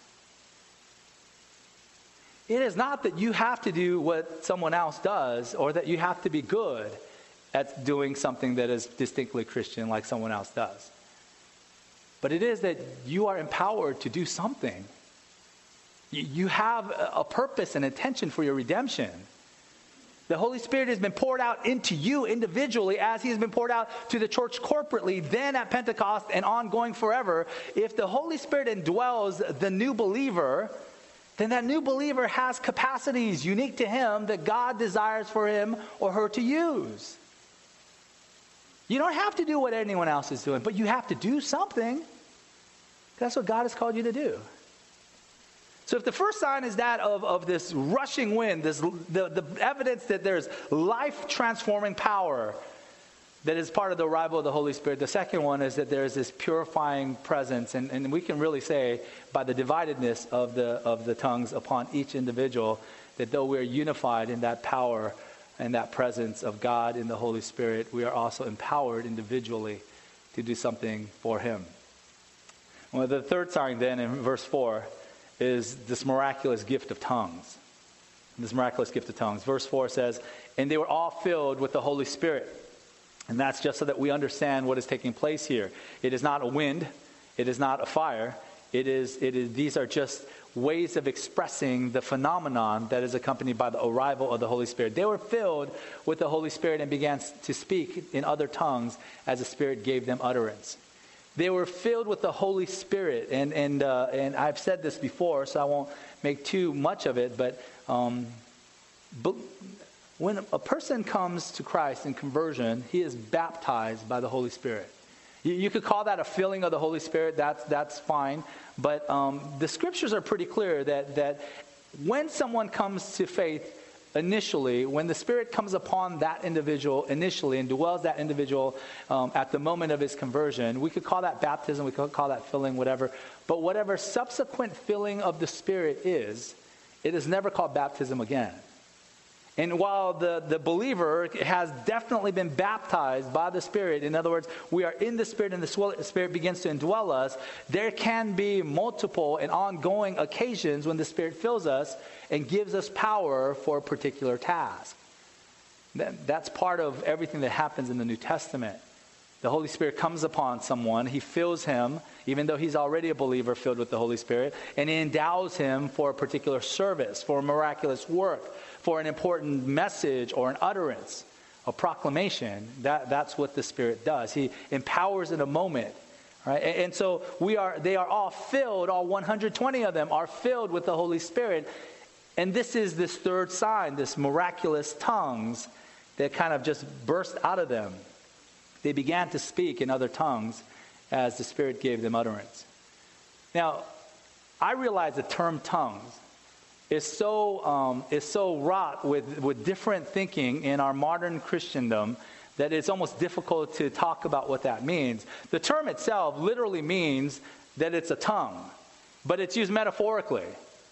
It is not that you have to do what someone else does, or that you have to be good at doing something that is distinctly Christian like someone else does. But it is that you are empowered to do something. You, you have a purpose and intention for your redemption. The Holy Spirit has been poured out into you individually as He has been poured out to the church corporately, then at Pentecost and ongoing forever. If the Holy Spirit indwells the new believer, then that new believer has capacities unique to him that God desires for him or her to use. You don't have to do what anyone else is doing, but you have to do something. That's what God has called you to do. So if the first sign is that of, of this rushing wind, this the, the evidence that there's life-transforming power that is part of the arrival of the Holy Spirit, the second one is that there's this purifying presence. And, and we can really say by the dividedness of the, of the tongues upon each individual that though we're unified in that power and that presence of God in the Holy Spirit, we are also empowered individually to do something for Him. Well, the third sign then in verse four is this miraculous gift of tongues. This miraculous gift of tongues. Verse four says, and they were all filled with the Holy Spirit. And that's just so that we understand what is taking place here. It is not a wind. It is not a fire. It is, it is, these are just ways of expressing the phenomenon that is accompanied by the arrival of the Holy Spirit. They were filled with the Holy Spirit and began to speak in other tongues as the Spirit gave them utterance. They were filled with the Holy Spirit, and and uh, and I've said this before, so I won't make too much of it. But um, but when a person comes to Christ in conversion, he is baptized by the Holy Spirit. You, you could call that a filling of the Holy Spirit. That's that's fine. But um, the Scriptures are pretty clear that that when someone comes to faith initially, when the Spirit comes upon that individual initially and dwells that individual um, at the moment of his conversion, we could call that baptism, we could call that filling, whatever. But whatever subsequent filling of the Spirit is, it is never called baptism again. And while the, the believer has definitely been baptized by the Spirit, in other words, we are in the Spirit and the Spirit begins to indwell us, there can be multiple and ongoing occasions when the Spirit fills us and gives us power for a particular task. That, that's part of everything that happens in the New Testament. The Holy Spirit comes upon someone, He fills him, even though he's already a believer filled with the Holy Spirit, and He endows him for a particular service, for a miraculous work, for an important message or an utterance, a proclamation. That, that's what the Spirit does. He empowers in a moment. Right? And, and so we are. They are all filled, all one hundred twenty of them are filled with the Holy Spirit. And this is this third sign, this miraculous tongues that kind of just burst out of them. They began to speak in other tongues as the Spirit gave them utterance. Now, I realize the term tongues is so um, is so wrought with, with different thinking in our modern Christendom that it's almost difficult to talk about what that means. The term itself literally means that it's a tongue, but it's used metaphorically.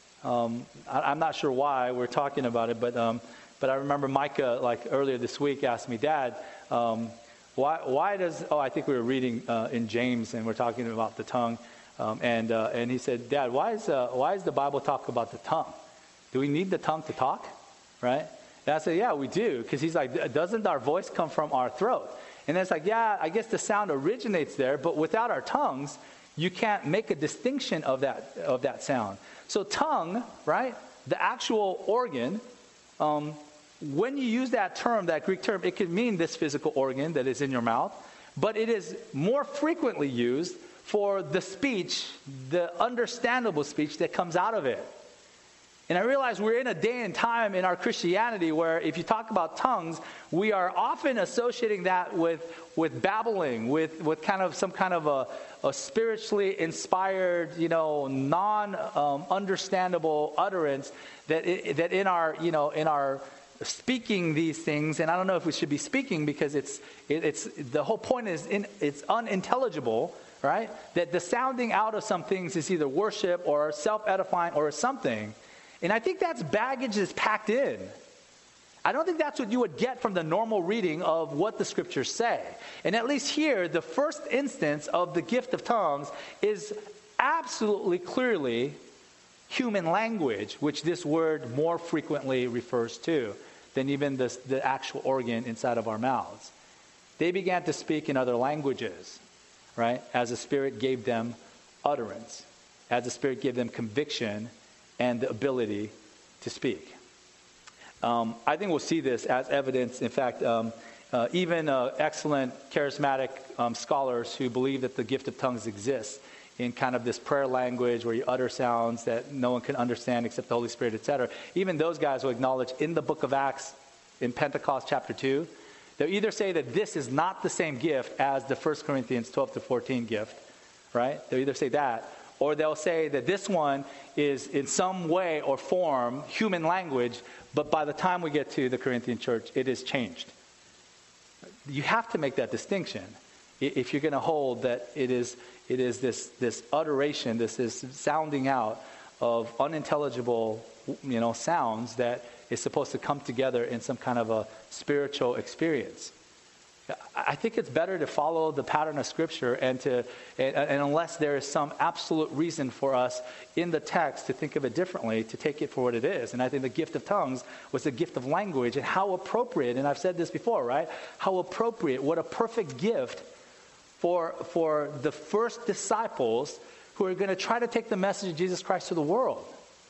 Um, I, I'm not sure why we're talking about it, but um, but I remember Micah, like earlier this week, asked me, Dad, um, why, why does, oh, I think we were reading uh, in James, and we're talking about the tongue. Um, and uh, and he said, Dad, why is, uh, why is the Bible talk about the tongue? Do we need the tongue to talk? Right? And I said, yeah, we do. Because he's like, doesn't our voice come from our throat? And it's like, yeah, I guess the sound originates there, but without our tongues, you can't make a distinction of that of that sound. So tongue, right, the actual organ, um, when you use that term, that Greek term, it could mean this physical organ that is in your mouth, but it is more frequently used for the speech, the understandable speech that comes out of it. And I realize we're in a day and time in our Christianity where if you talk about tongues, we are often associating that with, with babbling, with, with kind of some kind of a, a spiritually inspired, you know, non-understandable um, utterance that it, that in our, you know, in our speaking these things, and I don't know if we should be speaking because it's it, it's the whole point is in, it's unintelligible, right? That the sounding out of some things is either worship or self-edifying or something. And I think that's baggage that's packed in. I don't think that's what you would get from the normal reading of what the scriptures say. And at least here, the first instance of the gift of tongues is absolutely clearly human language, which this word more frequently refers to than even the, the actual organ inside of our mouths. They began to speak in other languages, right? As the Spirit gave them utterance, as the Spirit gave them conviction and the ability to speak. Um, I think we'll see this as evidence. In fact, um, uh, even uh, excellent charismatic um, scholars who believe that the gift of tongues exists in kind of this prayer language where you utter sounds that no one can understand except the Holy Spirit, et cetera. Even those guys will acknowledge in the book of Acts, in Pentecost chapter two, they'll either say that this is not the same gift as the First Corinthians twelve to fourteen gift, right? They'll either say that, or they'll say that this one is in some way or form human language, but by the time we get to the Corinthian church, it is changed. You have to make that distinction if you're going to hold that it is it is this this utteration, this is sounding out of unintelligible, you know, sounds that is supposed to come together in some kind of a spiritual experience. I think it's better to follow the pattern of Scripture and to, and, and unless there is some absolute reason for us in the text to think of it differently, to take it for what it is. And I think the gift of tongues was the gift of language, and how appropriate, and I've said this before, right? How appropriate, what a perfect gift for, for the first disciples who are going to try to take the message of Jesus Christ to the world.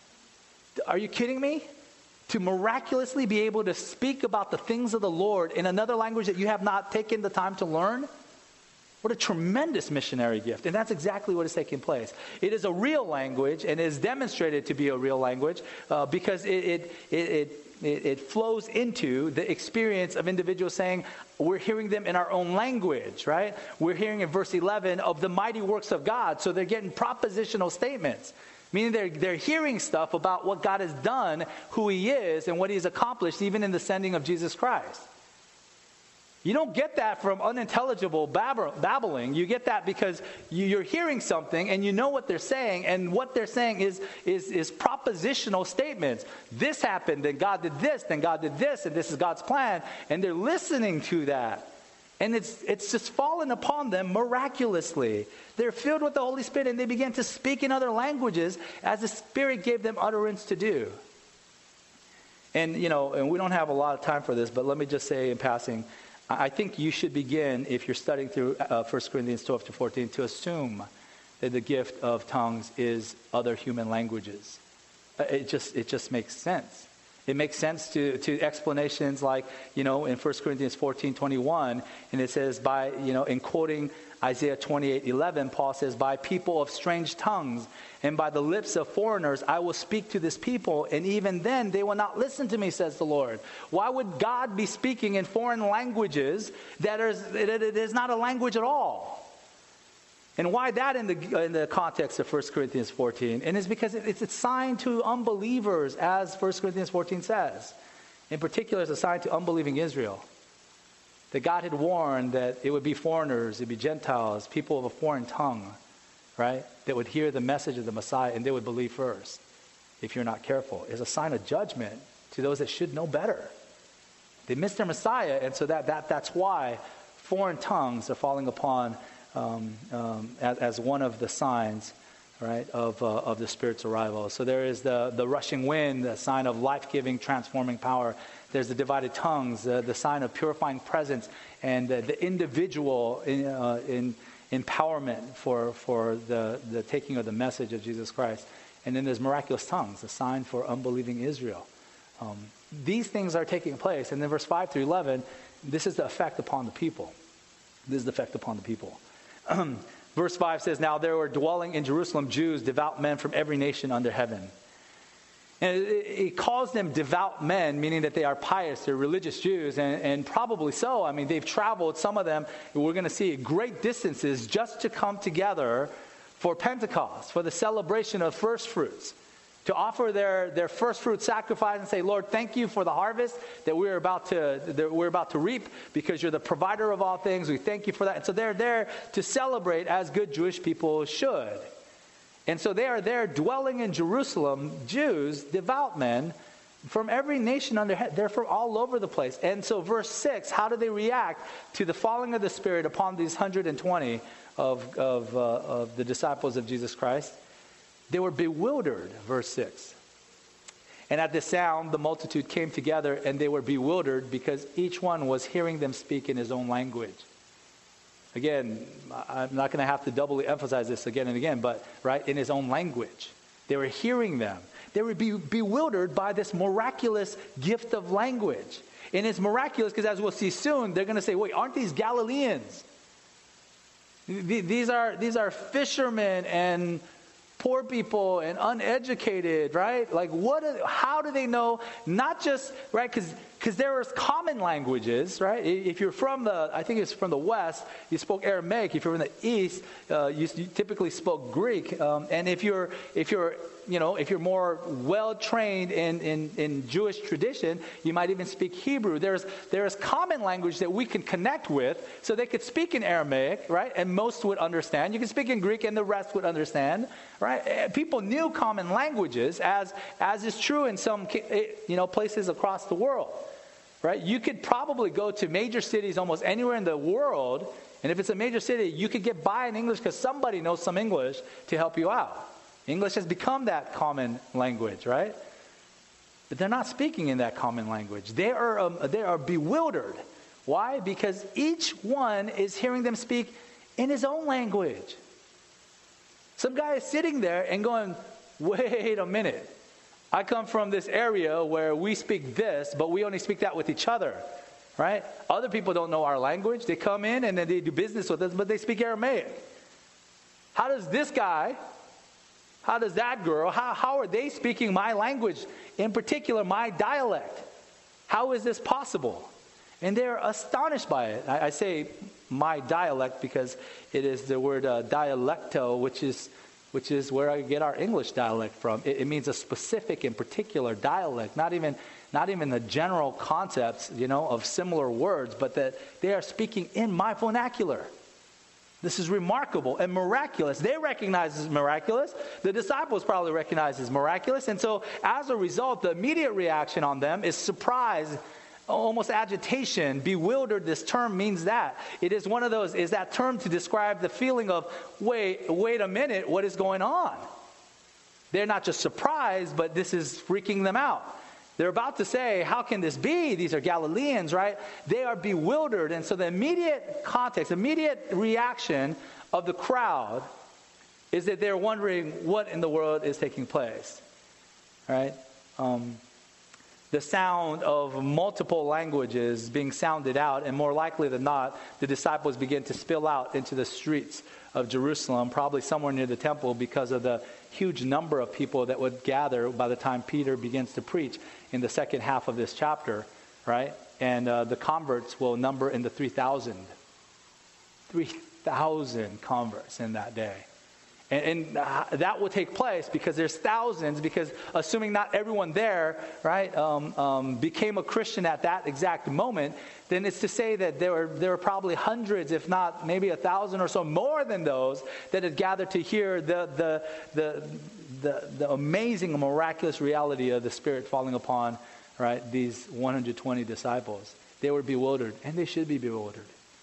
Are you kidding me? To miraculously be able to speak about the things of the Lord in another language that you have not taken the time to learn? What a tremendous missionary gift. And that's exactly what is taking place. It is a real language and is demonstrated to be a real language uh, because it, it, it, it, it flows into the experience of individuals saying, we're hearing them in our own language, right? We're hearing in verse eleven of the mighty works of God. So they're getting propositional statements. Meaning they're, they're hearing stuff about what God has done, who he is, and what he's accomplished, even in the sending of Jesus Christ. You don't get that from unintelligible babbling. You get that because you, you're hearing something and you know what they're saying, and what they're saying is, is, is propositional statements. This happened, then God did this, then God did this, and this is God's plan, and they're listening to that. And it's it's just fallen upon them miraculously. They're filled with the Holy Spirit, and they began to speak in other languages as the Spirit gave them utterance to do. And, you know, and we don't have a lot of time for this, but let me just say in passing, I think you should begin, if you're studying through uh, First Corinthians twelve to fourteen, to assume that the gift of tongues is other human languages. It just it just makes sense. It makes sense to, to explanations like, you know, in First Corinthians fourteen twenty-one, and it says by, you know, in quoting Isaiah twenty-eight eleven, Paul says, by people of strange tongues and by the lips of foreigners, I will speak to this people, and even then they will not listen to me, says the Lord. Why would God be speaking in foreign languages that is, that it is not a language at all? And why that in the in the context of First Corinthians fourteen? And it's because it's a sign to unbelievers, as First Corinthians fourteen says. In particular, it's a sign to unbelieving Israel. That God had warned that it would be foreigners, it would be Gentiles, people of a foreign tongue, right? That would hear the message of the Messiah and they would believe first, if you're not careful. It's a sign of judgment to those that should know better. They missed their Messiah, and so that, that that's why foreign tongues are falling upon um, um, as, as one of the signs, right, of uh, of the Spirit's arrival. So there is the, the rushing wind, the sign of life-giving, transforming power. There's the divided tongues, uh, the sign of purifying presence, and uh, the individual in, uh, in empowerment for for the, the taking of the message of Jesus Christ. And then there's miraculous tongues, a sign for unbelieving Israel. Um, these things are taking place. And then verse five through eleven, this is the effect upon the people. This is the effect upon the people. Verse five says, now there were dwelling in Jerusalem Jews, devout men from every nation under heaven. And it, it calls them devout men, meaning that they are pious, they're religious Jews, and, and probably so. I mean, they've traveled, some of them, we're going to see, great distances just to come together for Pentecost, for the celebration of first fruits, to offer their, their first fruit sacrifice and say, Lord, thank you for the harvest that we're about to that we're about to reap, because you're the provider of all things. We thank you for that. And so they're there to celebrate as good Jewish people should. And so they are there dwelling in Jerusalem, Jews, devout men, from every nation under heaven. They're from all over the place. And so verse six, how do they react to the falling of the Spirit upon these one hundred twenty of, of, uh, of the disciples of Jesus Christ? They were bewildered, verse six. And at the sound, the multitude came together, and they were bewildered because each one was hearing them speak in his own language. Again, I'm not going to have to doubly emphasize this again and again, but, right, in his own language. They were hearing them. They were be- bewildered by this miraculous gift of language. And it's miraculous because, as we'll see soon, they're going to say, wait, aren't these Galileans? These are, these are fishermen and poor people and uneducated, right? Like, what? How do they know? Not just, right? Because because there are common languages, right? If you're from the, I think it's from the West, you spoke Aramaic. If you're from the East, uh, you, you typically spoke Greek. Um, and if you're if you're you know if you're more well trained in, in in Jewish tradition, you might even speak Hebrew. There's there's common language that we can connect with, so they could speak in Aramaic, right? And most would understand. You can speak in Greek, and the rest would understand. Right? People knew common languages, as as is true in some you know places across the world. Right? You could probably go to major cities almost anywhere in the world, and if it's a major city, you could get by in English because somebody knows some English to help you out. English has become that common language, right? But they're not speaking in that common language. They are um, they are bewildered. Why? Because each one is hearing them speak in his own language. Some guy is sitting there and going, wait a minute. I come from this area where we speak this, but we only speak that with each other, right? Other people don't know our language. They come in and then they do business with us, but they speak Aramaic. How does this guy, how does that girl, how, how are they speaking my language, in particular my dialect? How is this possible? And they're astonished by it. I, I say my dialect because it is the word uh, dialecto, which is which is where I get our English dialect from. It, it means a specific and particular dialect, not even not even the general concepts, you know, of similar words, but that they are speaking in my vernacular. This is remarkable and miraculous. They recognize as miraculous. The disciples probably recognize as miraculous. And so as a result, the immediate reaction on them is surprise, almost agitation, bewildered. This term means that. It is one of those, is that term to describe the feeling of, wait, wait a minute, what is going on? They're not just surprised, but this is freaking them out. They're about to say, how can this be? These are Galileans, right? They are bewildered. And so the immediate context, immediate reaction of the crowd is that they're wondering what in the world is taking place, right? Um, the sound of multiple languages being sounded out, and more likely than not, the disciples begin to spill out into the streets of Jerusalem, probably somewhere near the temple, because of the huge number of people that would gather by the time Peter begins to preach in the second half of this chapter, right? And uh, the converts will number in the three thousand. three thousand converts in that day. And, and uh, that will take place because there's thousands, because assuming not everyone there, right, um, um, became a Christian at that exact moment, then it's to say that there were there were probably hundreds, if not maybe a thousand or so more than those that had gathered to hear the the the the, the amazing, miraculous reality of the Spirit falling upon, right, these one hundred twenty disciples. They were bewildered, and they should be bewildered.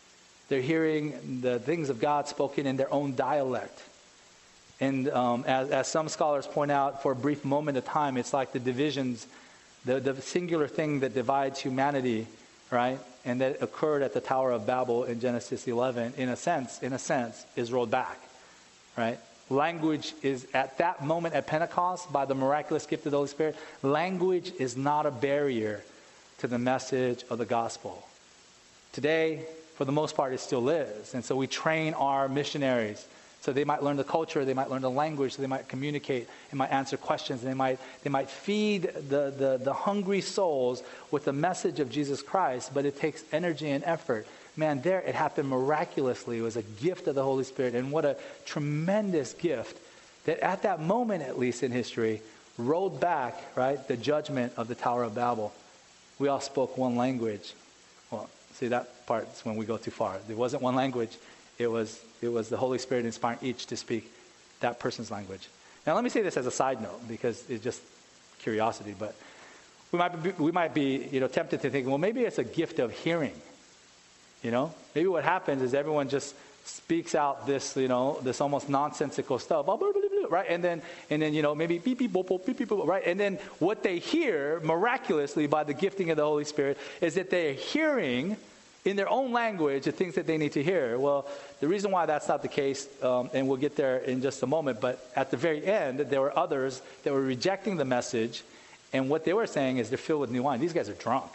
They're hearing the things of God spoken in their own dialect. And um, as, as some scholars point out, for a brief moment of time, it's like the divisions, the, the singular thing that divides humanity, right? And that occurred at the Tower of Babel in Genesis eleven, in a sense, in a sense, is rolled back, right? Language is, at that moment at Pentecost, by the miraculous gift of the Holy Spirit, language is not a barrier to the message of the gospel. Today, for the most part, it still is. And so we train our missionaries so they might learn the culture, they might learn the language, so they might communicate, they might answer questions, and they might they might feed the, the, the hungry souls with the message of Jesus Christ, but it takes energy and effort. Man, there it happened miraculously. It was a gift of the Holy Spirit, and what a tremendous gift that at that moment, at least in history, rolled back, right, the judgment of the Tower of Babel. We all spoke one language. Well, see, that part's when we go too far. It wasn't one language. It was it was the Holy Spirit inspiring each to speak that person's language. Now, let me say this as a side note, because it's just curiosity. But we might be, we might be you know tempted to think, well, maybe it's a gift of hearing. You know, maybe what happens is everyone just speaks out this you know this almost nonsensical stuff, right? And then and then you know maybe beep beep boop boop beep beep boop, right? And then what they hear miraculously by the gifting of the Holy Spirit is that they're hearing in their own language the things that they need to hear. Well, the reason why that's not the case, um, and we'll get there in just a moment, but at the very end, there were others that were rejecting the message, and what they were saying is they're filled with new wine. These guys are drunk.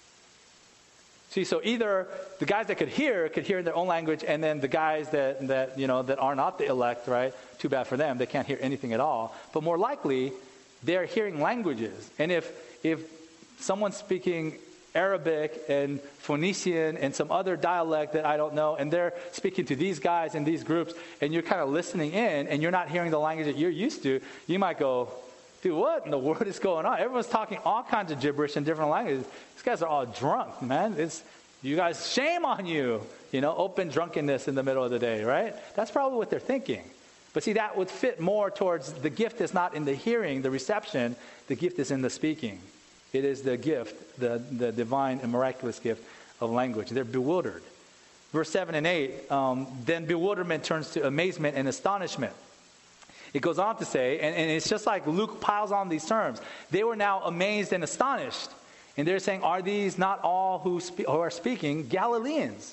See, so either the guys that could hear could hear in their own language, and then the guys that, that you know that are not the elect, right? Too bad for them. They can't hear anything at all. But more likely, they're hearing languages. And if if someone's speaking Arabic and Phoenician and some other dialect that I don't know, and they're speaking to these guys in these groups, and you're kind of listening in, and you're not hearing the language that you're used to, you might go, dude, what in the world is going on? Everyone's talking all kinds of gibberish in different languages. These guys are all drunk, man. It's, you guys, shame on you. You know, open drunkenness in the middle of the day, right? That's probably what they're thinking. But see, that would fit more towards the gift is not in the hearing, the reception. The gift is in the speaking. It is the gift, the, the divine and miraculous gift of language. They're bewildered. Verse seven and eight, um, then bewilderment turns to amazement and astonishment. It goes on to say, and, and it's just like Luke piles on these terms. They were now amazed and astonished. And they're saying, are these not all who, spe- who are speaking Galileans?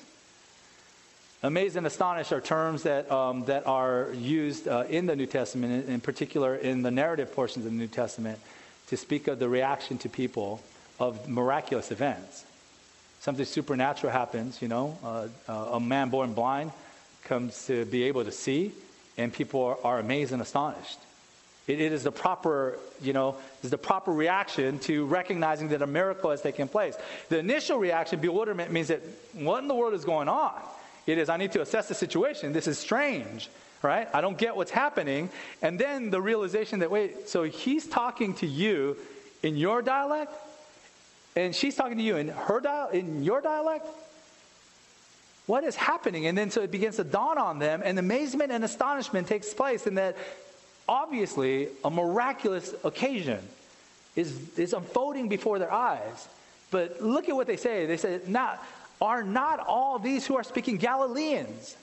Amazed and astonished are terms that um, that are used uh, in the New Testament, in, in particular in the narrative portions of the New Testament, to speak of the reaction to people of miraculous events. Something supernatural happens, you know. Uh, uh, a man born blind comes to be able to see, and people are, are amazed and astonished. It, it is the proper, you know, is the proper reaction to recognizing that a miracle has taken place. The initial reaction, bewilderment, means that what in the world is going on? It is, I need to assess the situation. This is strange. Right? I don't get what's happening. And then the realization that, wait, so he's talking to you in your dialect, and she's talking to you in her dial in your dialect? What is happening? And then so it begins to dawn on them, and amazement and astonishment takes place, in that obviously a miraculous occasion is, is unfolding before their eyes. But look at what they say. They say, not, are not all these who are speaking Galileans?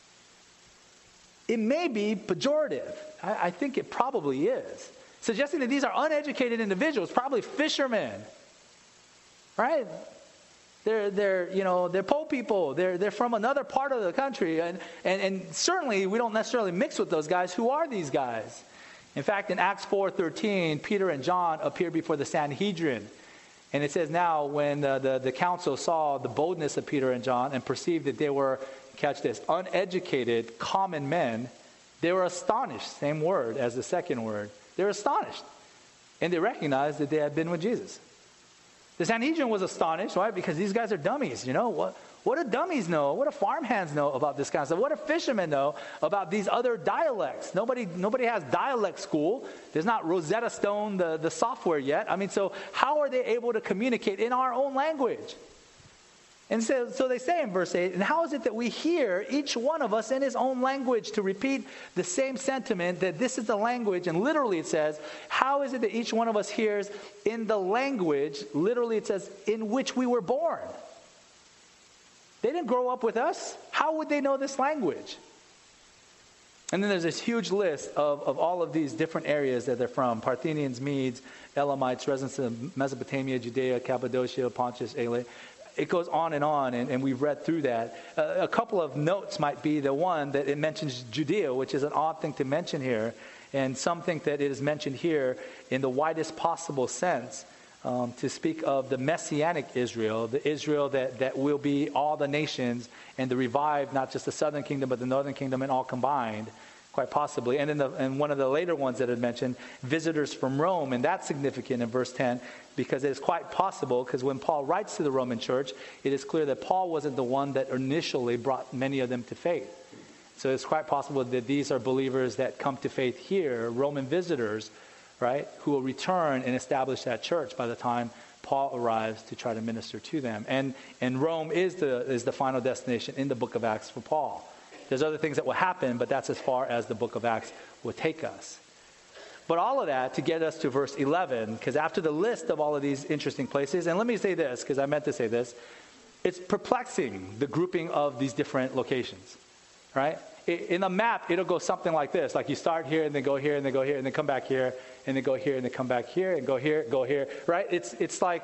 It may be pejorative. I, I think it probably is. Suggesting that these are uneducated individuals, probably fishermen. Right? They're they're you know they're po people. They're they're from another part of the country. And, and and certainly we don't necessarily mix with those guys. Who are these guys? In fact, in Acts four thirteen, Peter and John appear before the Sanhedrin. And it says, now when the, the, the council saw the boldness of Peter and John and perceived that they were, catch this, uneducated, common men, they were astonished. Same word as the second word. They were astonished. And they recognized that they had been with Jesus. The Sanhedrin was astonished, right? Because these guys are dummies, you know. What, what do dummies know? What do farmhands know about this kind of stuff? What do fishermen know about these other dialects? Nobody nobody has dialect school. There's not Rosetta Stone, the, the software yet. I mean, so how are they able to communicate in our own language? And so, so they say in verse eight, and how is it that we hear each one of us in his own language to repeat the same sentiment, that this is the language, and literally it says, how is it that each one of us hears in the language, literally it says, in which we were born? They didn't grow up with us. How would they know this language? And then there's this huge list of, of all of these different areas that they're from. Parthians, Medes, Elamites, residents of Mesopotamia, Judea, Cappadocia, Pontus, Asia. It goes on and on, and, and we've read through that. Uh, a couple of notes might be the one that it mentions Judea, which is an odd thing to mention here. And some think that it is mentioned here in the widest possible sense um, to speak of the Messianic Israel, the Israel that, that will be all the nations and the revived, not just the southern kingdom, but the northern kingdom and all combined, quite possibly. And in the, and one of the later ones that had mentioned, visitors from Rome, and that's significant in verse ten, because it is quite possible, because when Paul writes to the Roman church, it is clear that Paul wasn't the one that initially brought many of them to faith. So it's quite possible that these are believers that come to faith here, Roman visitors, right, who will return and establish that church by the time Paul arrives to try to minister to them. And and Rome is the is the final destination in the book of Acts for Paul. There's other things that will happen, but that's as far as the book of Acts will take us. But all of that to get us to verse eleven, because after the list of all of these interesting places, and let me say this, because I meant to say this, it's perplexing, the grouping of these different locations, right? In a map, it'll go something like this. Like you start here, and then go here, and then go here, and then come back here, and then go here, and then come back here, and go here, go here, right? It's it's like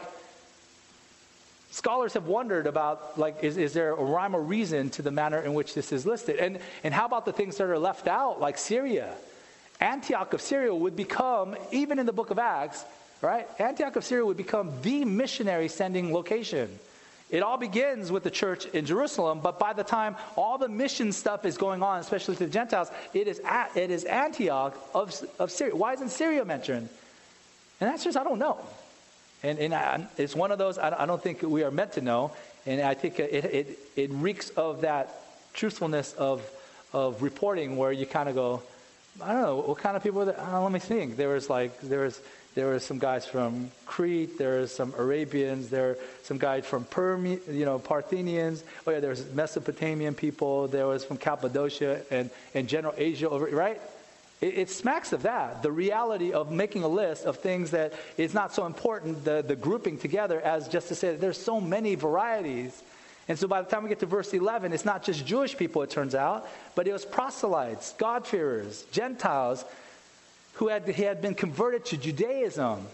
scholars have wondered about, like, is, is there a rhyme or reason to the manner in which this is listed? And and how about the things that are left out, like Syria? Antioch of Syria would become, even in the book of Acts, right? Antioch of Syria would become the missionary sending location. It all begins with the church in Jerusalem, but by the time all the mission stuff is going on, especially to the Gentiles, it is at, it is Antioch of, of Syria. Why isn't Syria mentioned? And that's just, I don't know. And, and I, it's one of those, I, I don't think we are meant to know. And I think it, it, it reeks of that truthfulness of, of reporting where you kind of go, I don't know, what kind of people were there? I don't know, let me think. There was like, there was... There were some guys from Crete. There were some Arabians. There were some guys from Permi, you know, Parthians. Oh yeah, there was Mesopotamian people. There was from Cappadocia and, and general Asia over, right? It, it smacks of that. The reality of making a list of things that is not so important, the, the grouping together, as just to say that there's so many varieties. And so by the time we get to verse eleven, it's not just Jewish people, it turns out, but it was proselytes, God-fearers, Gentiles, who had, he had been converted to Judaism.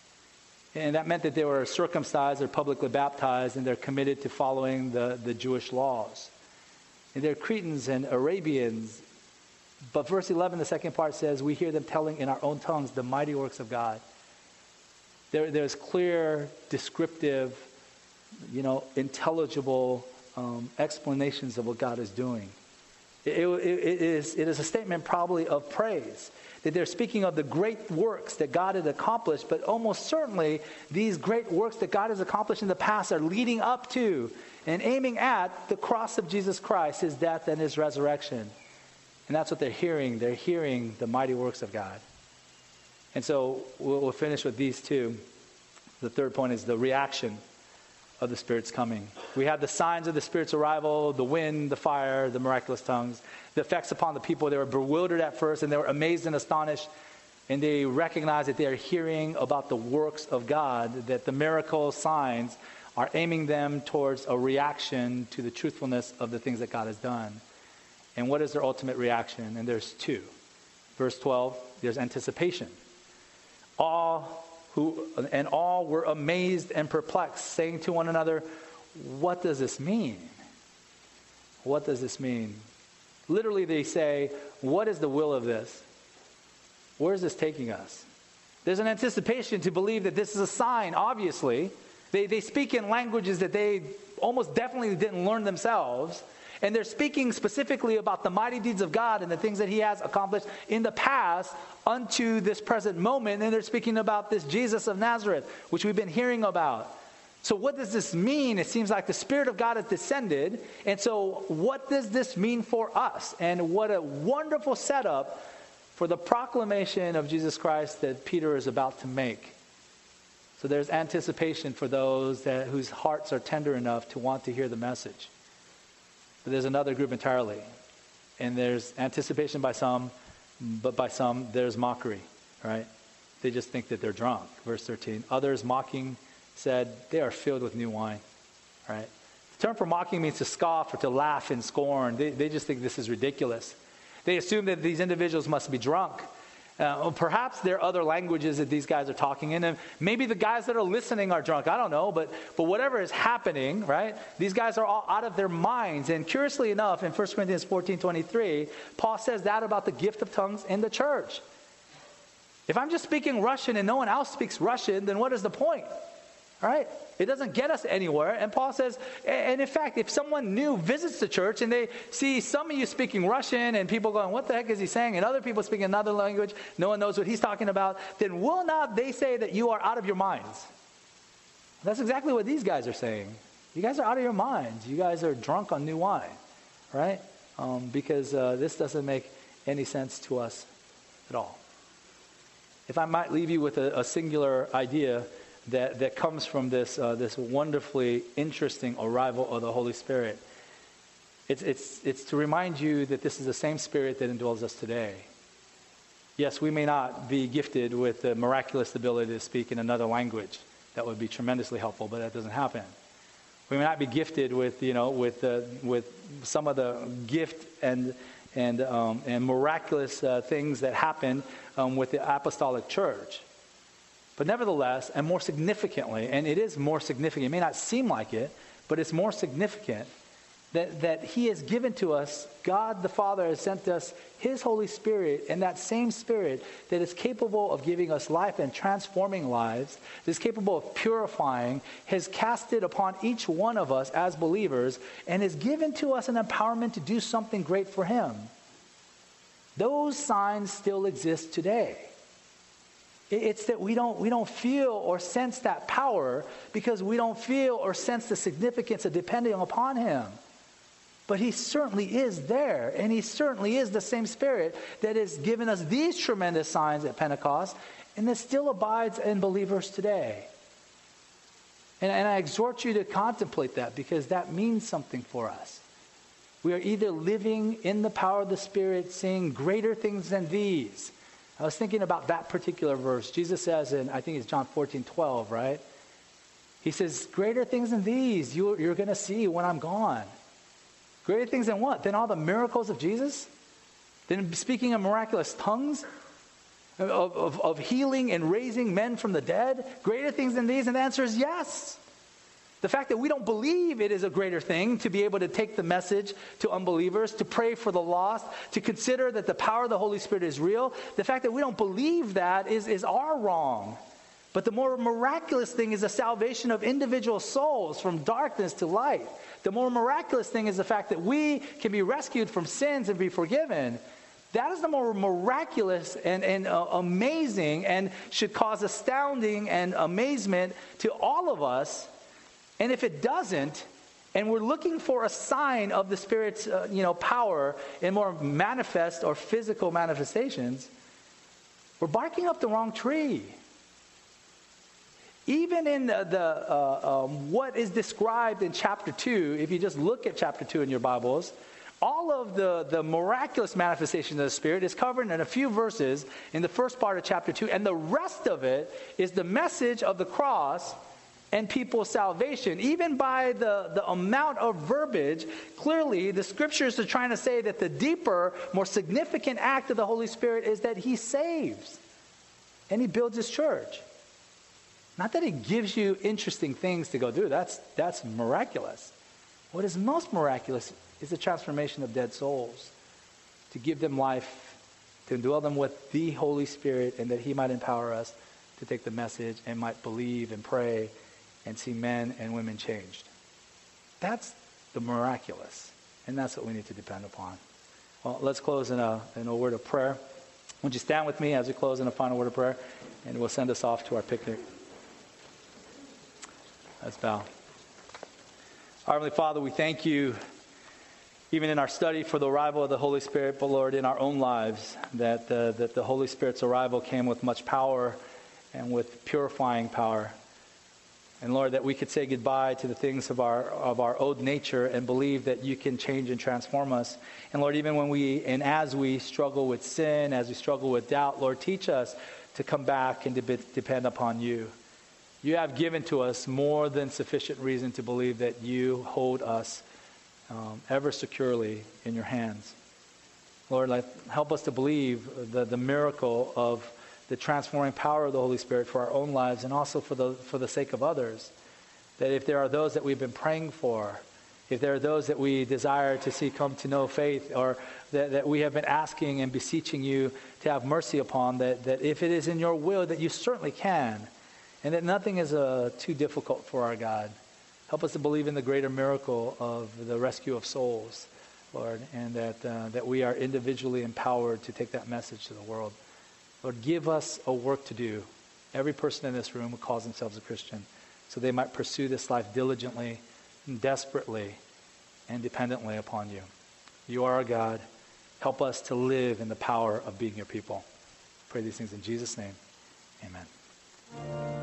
And that meant that they were circumcised or publicly baptized, and they're committed to following the, the Jewish laws. And they're Cretans and Arabians. But verse eleven, the second part says, we hear them telling in our own tongues the mighty works of God. There, there's clear, descriptive, you know, intelligible um, explanations of what God is doing. It, it, it, is, it is a statement probably of praise. That they're speaking of the great works that God has accomplished, but almost certainly these great works that God has accomplished in the past are leading up to and aiming at the cross of Jesus Christ, his death and his resurrection. And that's what they're hearing. They're hearing the mighty works of God. And so we'll, we'll finish with these two. The third point is the reaction of the Spirit's coming. We have the signs of the Spirit's arrival, the wind, the fire, the miraculous tongues. The effects upon the people, they were bewildered at first, and they were amazed and astonished, and they recognized that they are hearing about the works of God, that the miracle signs are aiming them towards a reaction to the truthfulness of the things that God has done. And what is their ultimate reaction? And there's two. Verse twelve, there's anticipation. All who and all were amazed and perplexed, saying to one another, what does this mean? What does this mean? Literally, they say, what is the will of this? Where is this taking us? There's an anticipation to believe that this is a sign, obviously. They, they speak in languages that they almost definitely didn't learn themselves. And they're speaking specifically about the mighty deeds of God and the things that he has accomplished in the past unto this present moment. And they're speaking about this Jesus of Nazareth, which we've been hearing about. So what does this mean? It seems like the Spirit of God has descended. And so what does this mean for us? And what a wonderful setup for the proclamation of Jesus Christ that Peter is about to make. So there's anticipation for those that, whose hearts are tender enough to want to hear the message. But there's another group entirely. And there's anticipation by some, but by some there's mockery, right? They just think that they're drunk. Verse thirteen. Others mocking said, they are filled with new wine, right? The term for mocking means to scoff or to laugh in scorn. They, they just think this is ridiculous. They assume that these individuals must be drunk. Uh, perhaps there are other languages that these guys are talking in, and maybe the guys that are listening are drunk. I don't know, but but whatever is happening, right? These guys are all out of their minds. And curiously enough, in First Corinthians fourteen twenty-three, Paul says that about the gift of tongues in the church. If I'm just speaking Russian and no one else speaks Russian, then what is the point? All right? It doesn't get us anywhere. And Paul says, and in fact, if someone new visits the church and they see some of you speaking Russian and people going, what the heck is he saying? And other people speaking another language, no one knows what he's talking about, then will not they say that you are out of your minds? That's exactly what these guys are saying. You guys are out of your minds. You guys are drunk on new wine, right? Um, because uh, this doesn't make any sense to us at all. If I might leave you with a, a singular idea that, that comes from this uh, this wonderfully interesting arrival of the Holy Spirit, it's, it's, it's to remind you that this is the same Spirit that indwells us today. Yes, we may not be gifted with the miraculous ability to speak in another language. That would be tremendously helpful, but that doesn't happen. We may not be gifted with, you know, with uh, with some of the gift and and um, and miraculous uh, things that happen um, with the apostolic church. But nevertheless, and more significantly, and it is more significant, it may not seem like it, but it's more significant that, that he has given to us, God the Father has sent us his Holy Spirit, and that same Spirit that is capable of giving us life and transforming lives, that is capable of purifying, has casted upon each one of us as believers, and has given to us an empowerment to do something great for him. Those signs still exist today. It's that we don't we don't feel or sense that power because we don't feel or sense the significance of depending upon him. But he certainly is there, and he certainly is the same Spirit that has given us these tremendous signs at Pentecost and that still abides in believers today. And, and I exhort you to contemplate that because that means something for us. We are either living in the power of the Spirit, seeing greater things than these. I was thinking about that particular verse. Jesus says in, I think it's John fourteen twelve, right? He says, greater things than these you, you're going to see when I'm gone. Greater things than what? Than all the miracles of Jesus? Than speaking in miraculous tongues? Of, of, of healing and raising men from the dead? Greater things than these? And the answer is yes. The fact that we don't believe it is a greater thing to be able to take the message to unbelievers, to pray for the lost, to consider that the power of the Holy Spirit is real. The fact that we don't believe that is, is our wrong. But the more miraculous thing is the salvation of individual souls from darkness to light. The more miraculous thing is the fact that we can be rescued from sins and be forgiven. That is the more miraculous and, and uh, amazing and should cause astounding and amazement to all of us. And if it doesn't, and we're looking for a sign of the Spirit's uh, you know, power in more manifest or physical manifestations, we're barking up the wrong tree. Even in the, the uh, um, what is described in chapter two, if you just look at chapter two in your Bibles, all of the, the miraculous manifestation of the Spirit is covered in a few verses in the first part of chapter two, and the rest of it is the message of the cross and people's salvation. Even by the, the amount of verbiage, clearly the scriptures are trying to say that the deeper, more significant act of the Holy Spirit is that he saves and he builds his church. Not that he gives you interesting things to go do. That's, that's miraculous. What is most miraculous is the transformation of dead souls, to give them life, to indwell them with the Holy Spirit, and that he might empower us to take the message and might believe and pray and see men and women changed. That's the miraculous, and that's what we need to depend upon. Well, let's close in a, in a word of prayer. Would you stand with me as we close in a final word of prayer, and we'll send us off to our picnic. Let's bow. Our Heavenly Father, we thank you, even in our study for the arrival of the Holy Spirit, but Lord, in our own lives, that, uh, that the Holy Spirit's arrival came with much power and with purifying power. And Lord, that we could say goodbye to the things of our of our old nature and believe that you can change and transform us. And Lord, even when we and as we struggle with sin, as we struggle with doubt, Lord, teach us to come back and to be, depend upon you. You have given to us more than sufficient reason to believe that you hold us um, ever securely in your hands. Lord, like, help us to believe the, the miracle of the transforming power of the Holy Spirit for our own lives and also for the for the sake of others. That if there are those that we've been praying for, if there are those that we desire to see come to know faith, or that, that we have been asking and beseeching you to have mercy upon, that, that if it is in your will, that you certainly can, and that nothing is uh, too difficult for our God. Help us to believe in the greater miracle of the rescue of souls, Lord, and that uh, that we are individually empowered to take that message to the world. Lord, give us a work to do, every person in this room who calls themselves a Christian, so they might pursue this life diligently, and desperately, and dependently upon you. You are our God. Help us to live in the power of being your people. Pray these things in Jesus' name. Amen.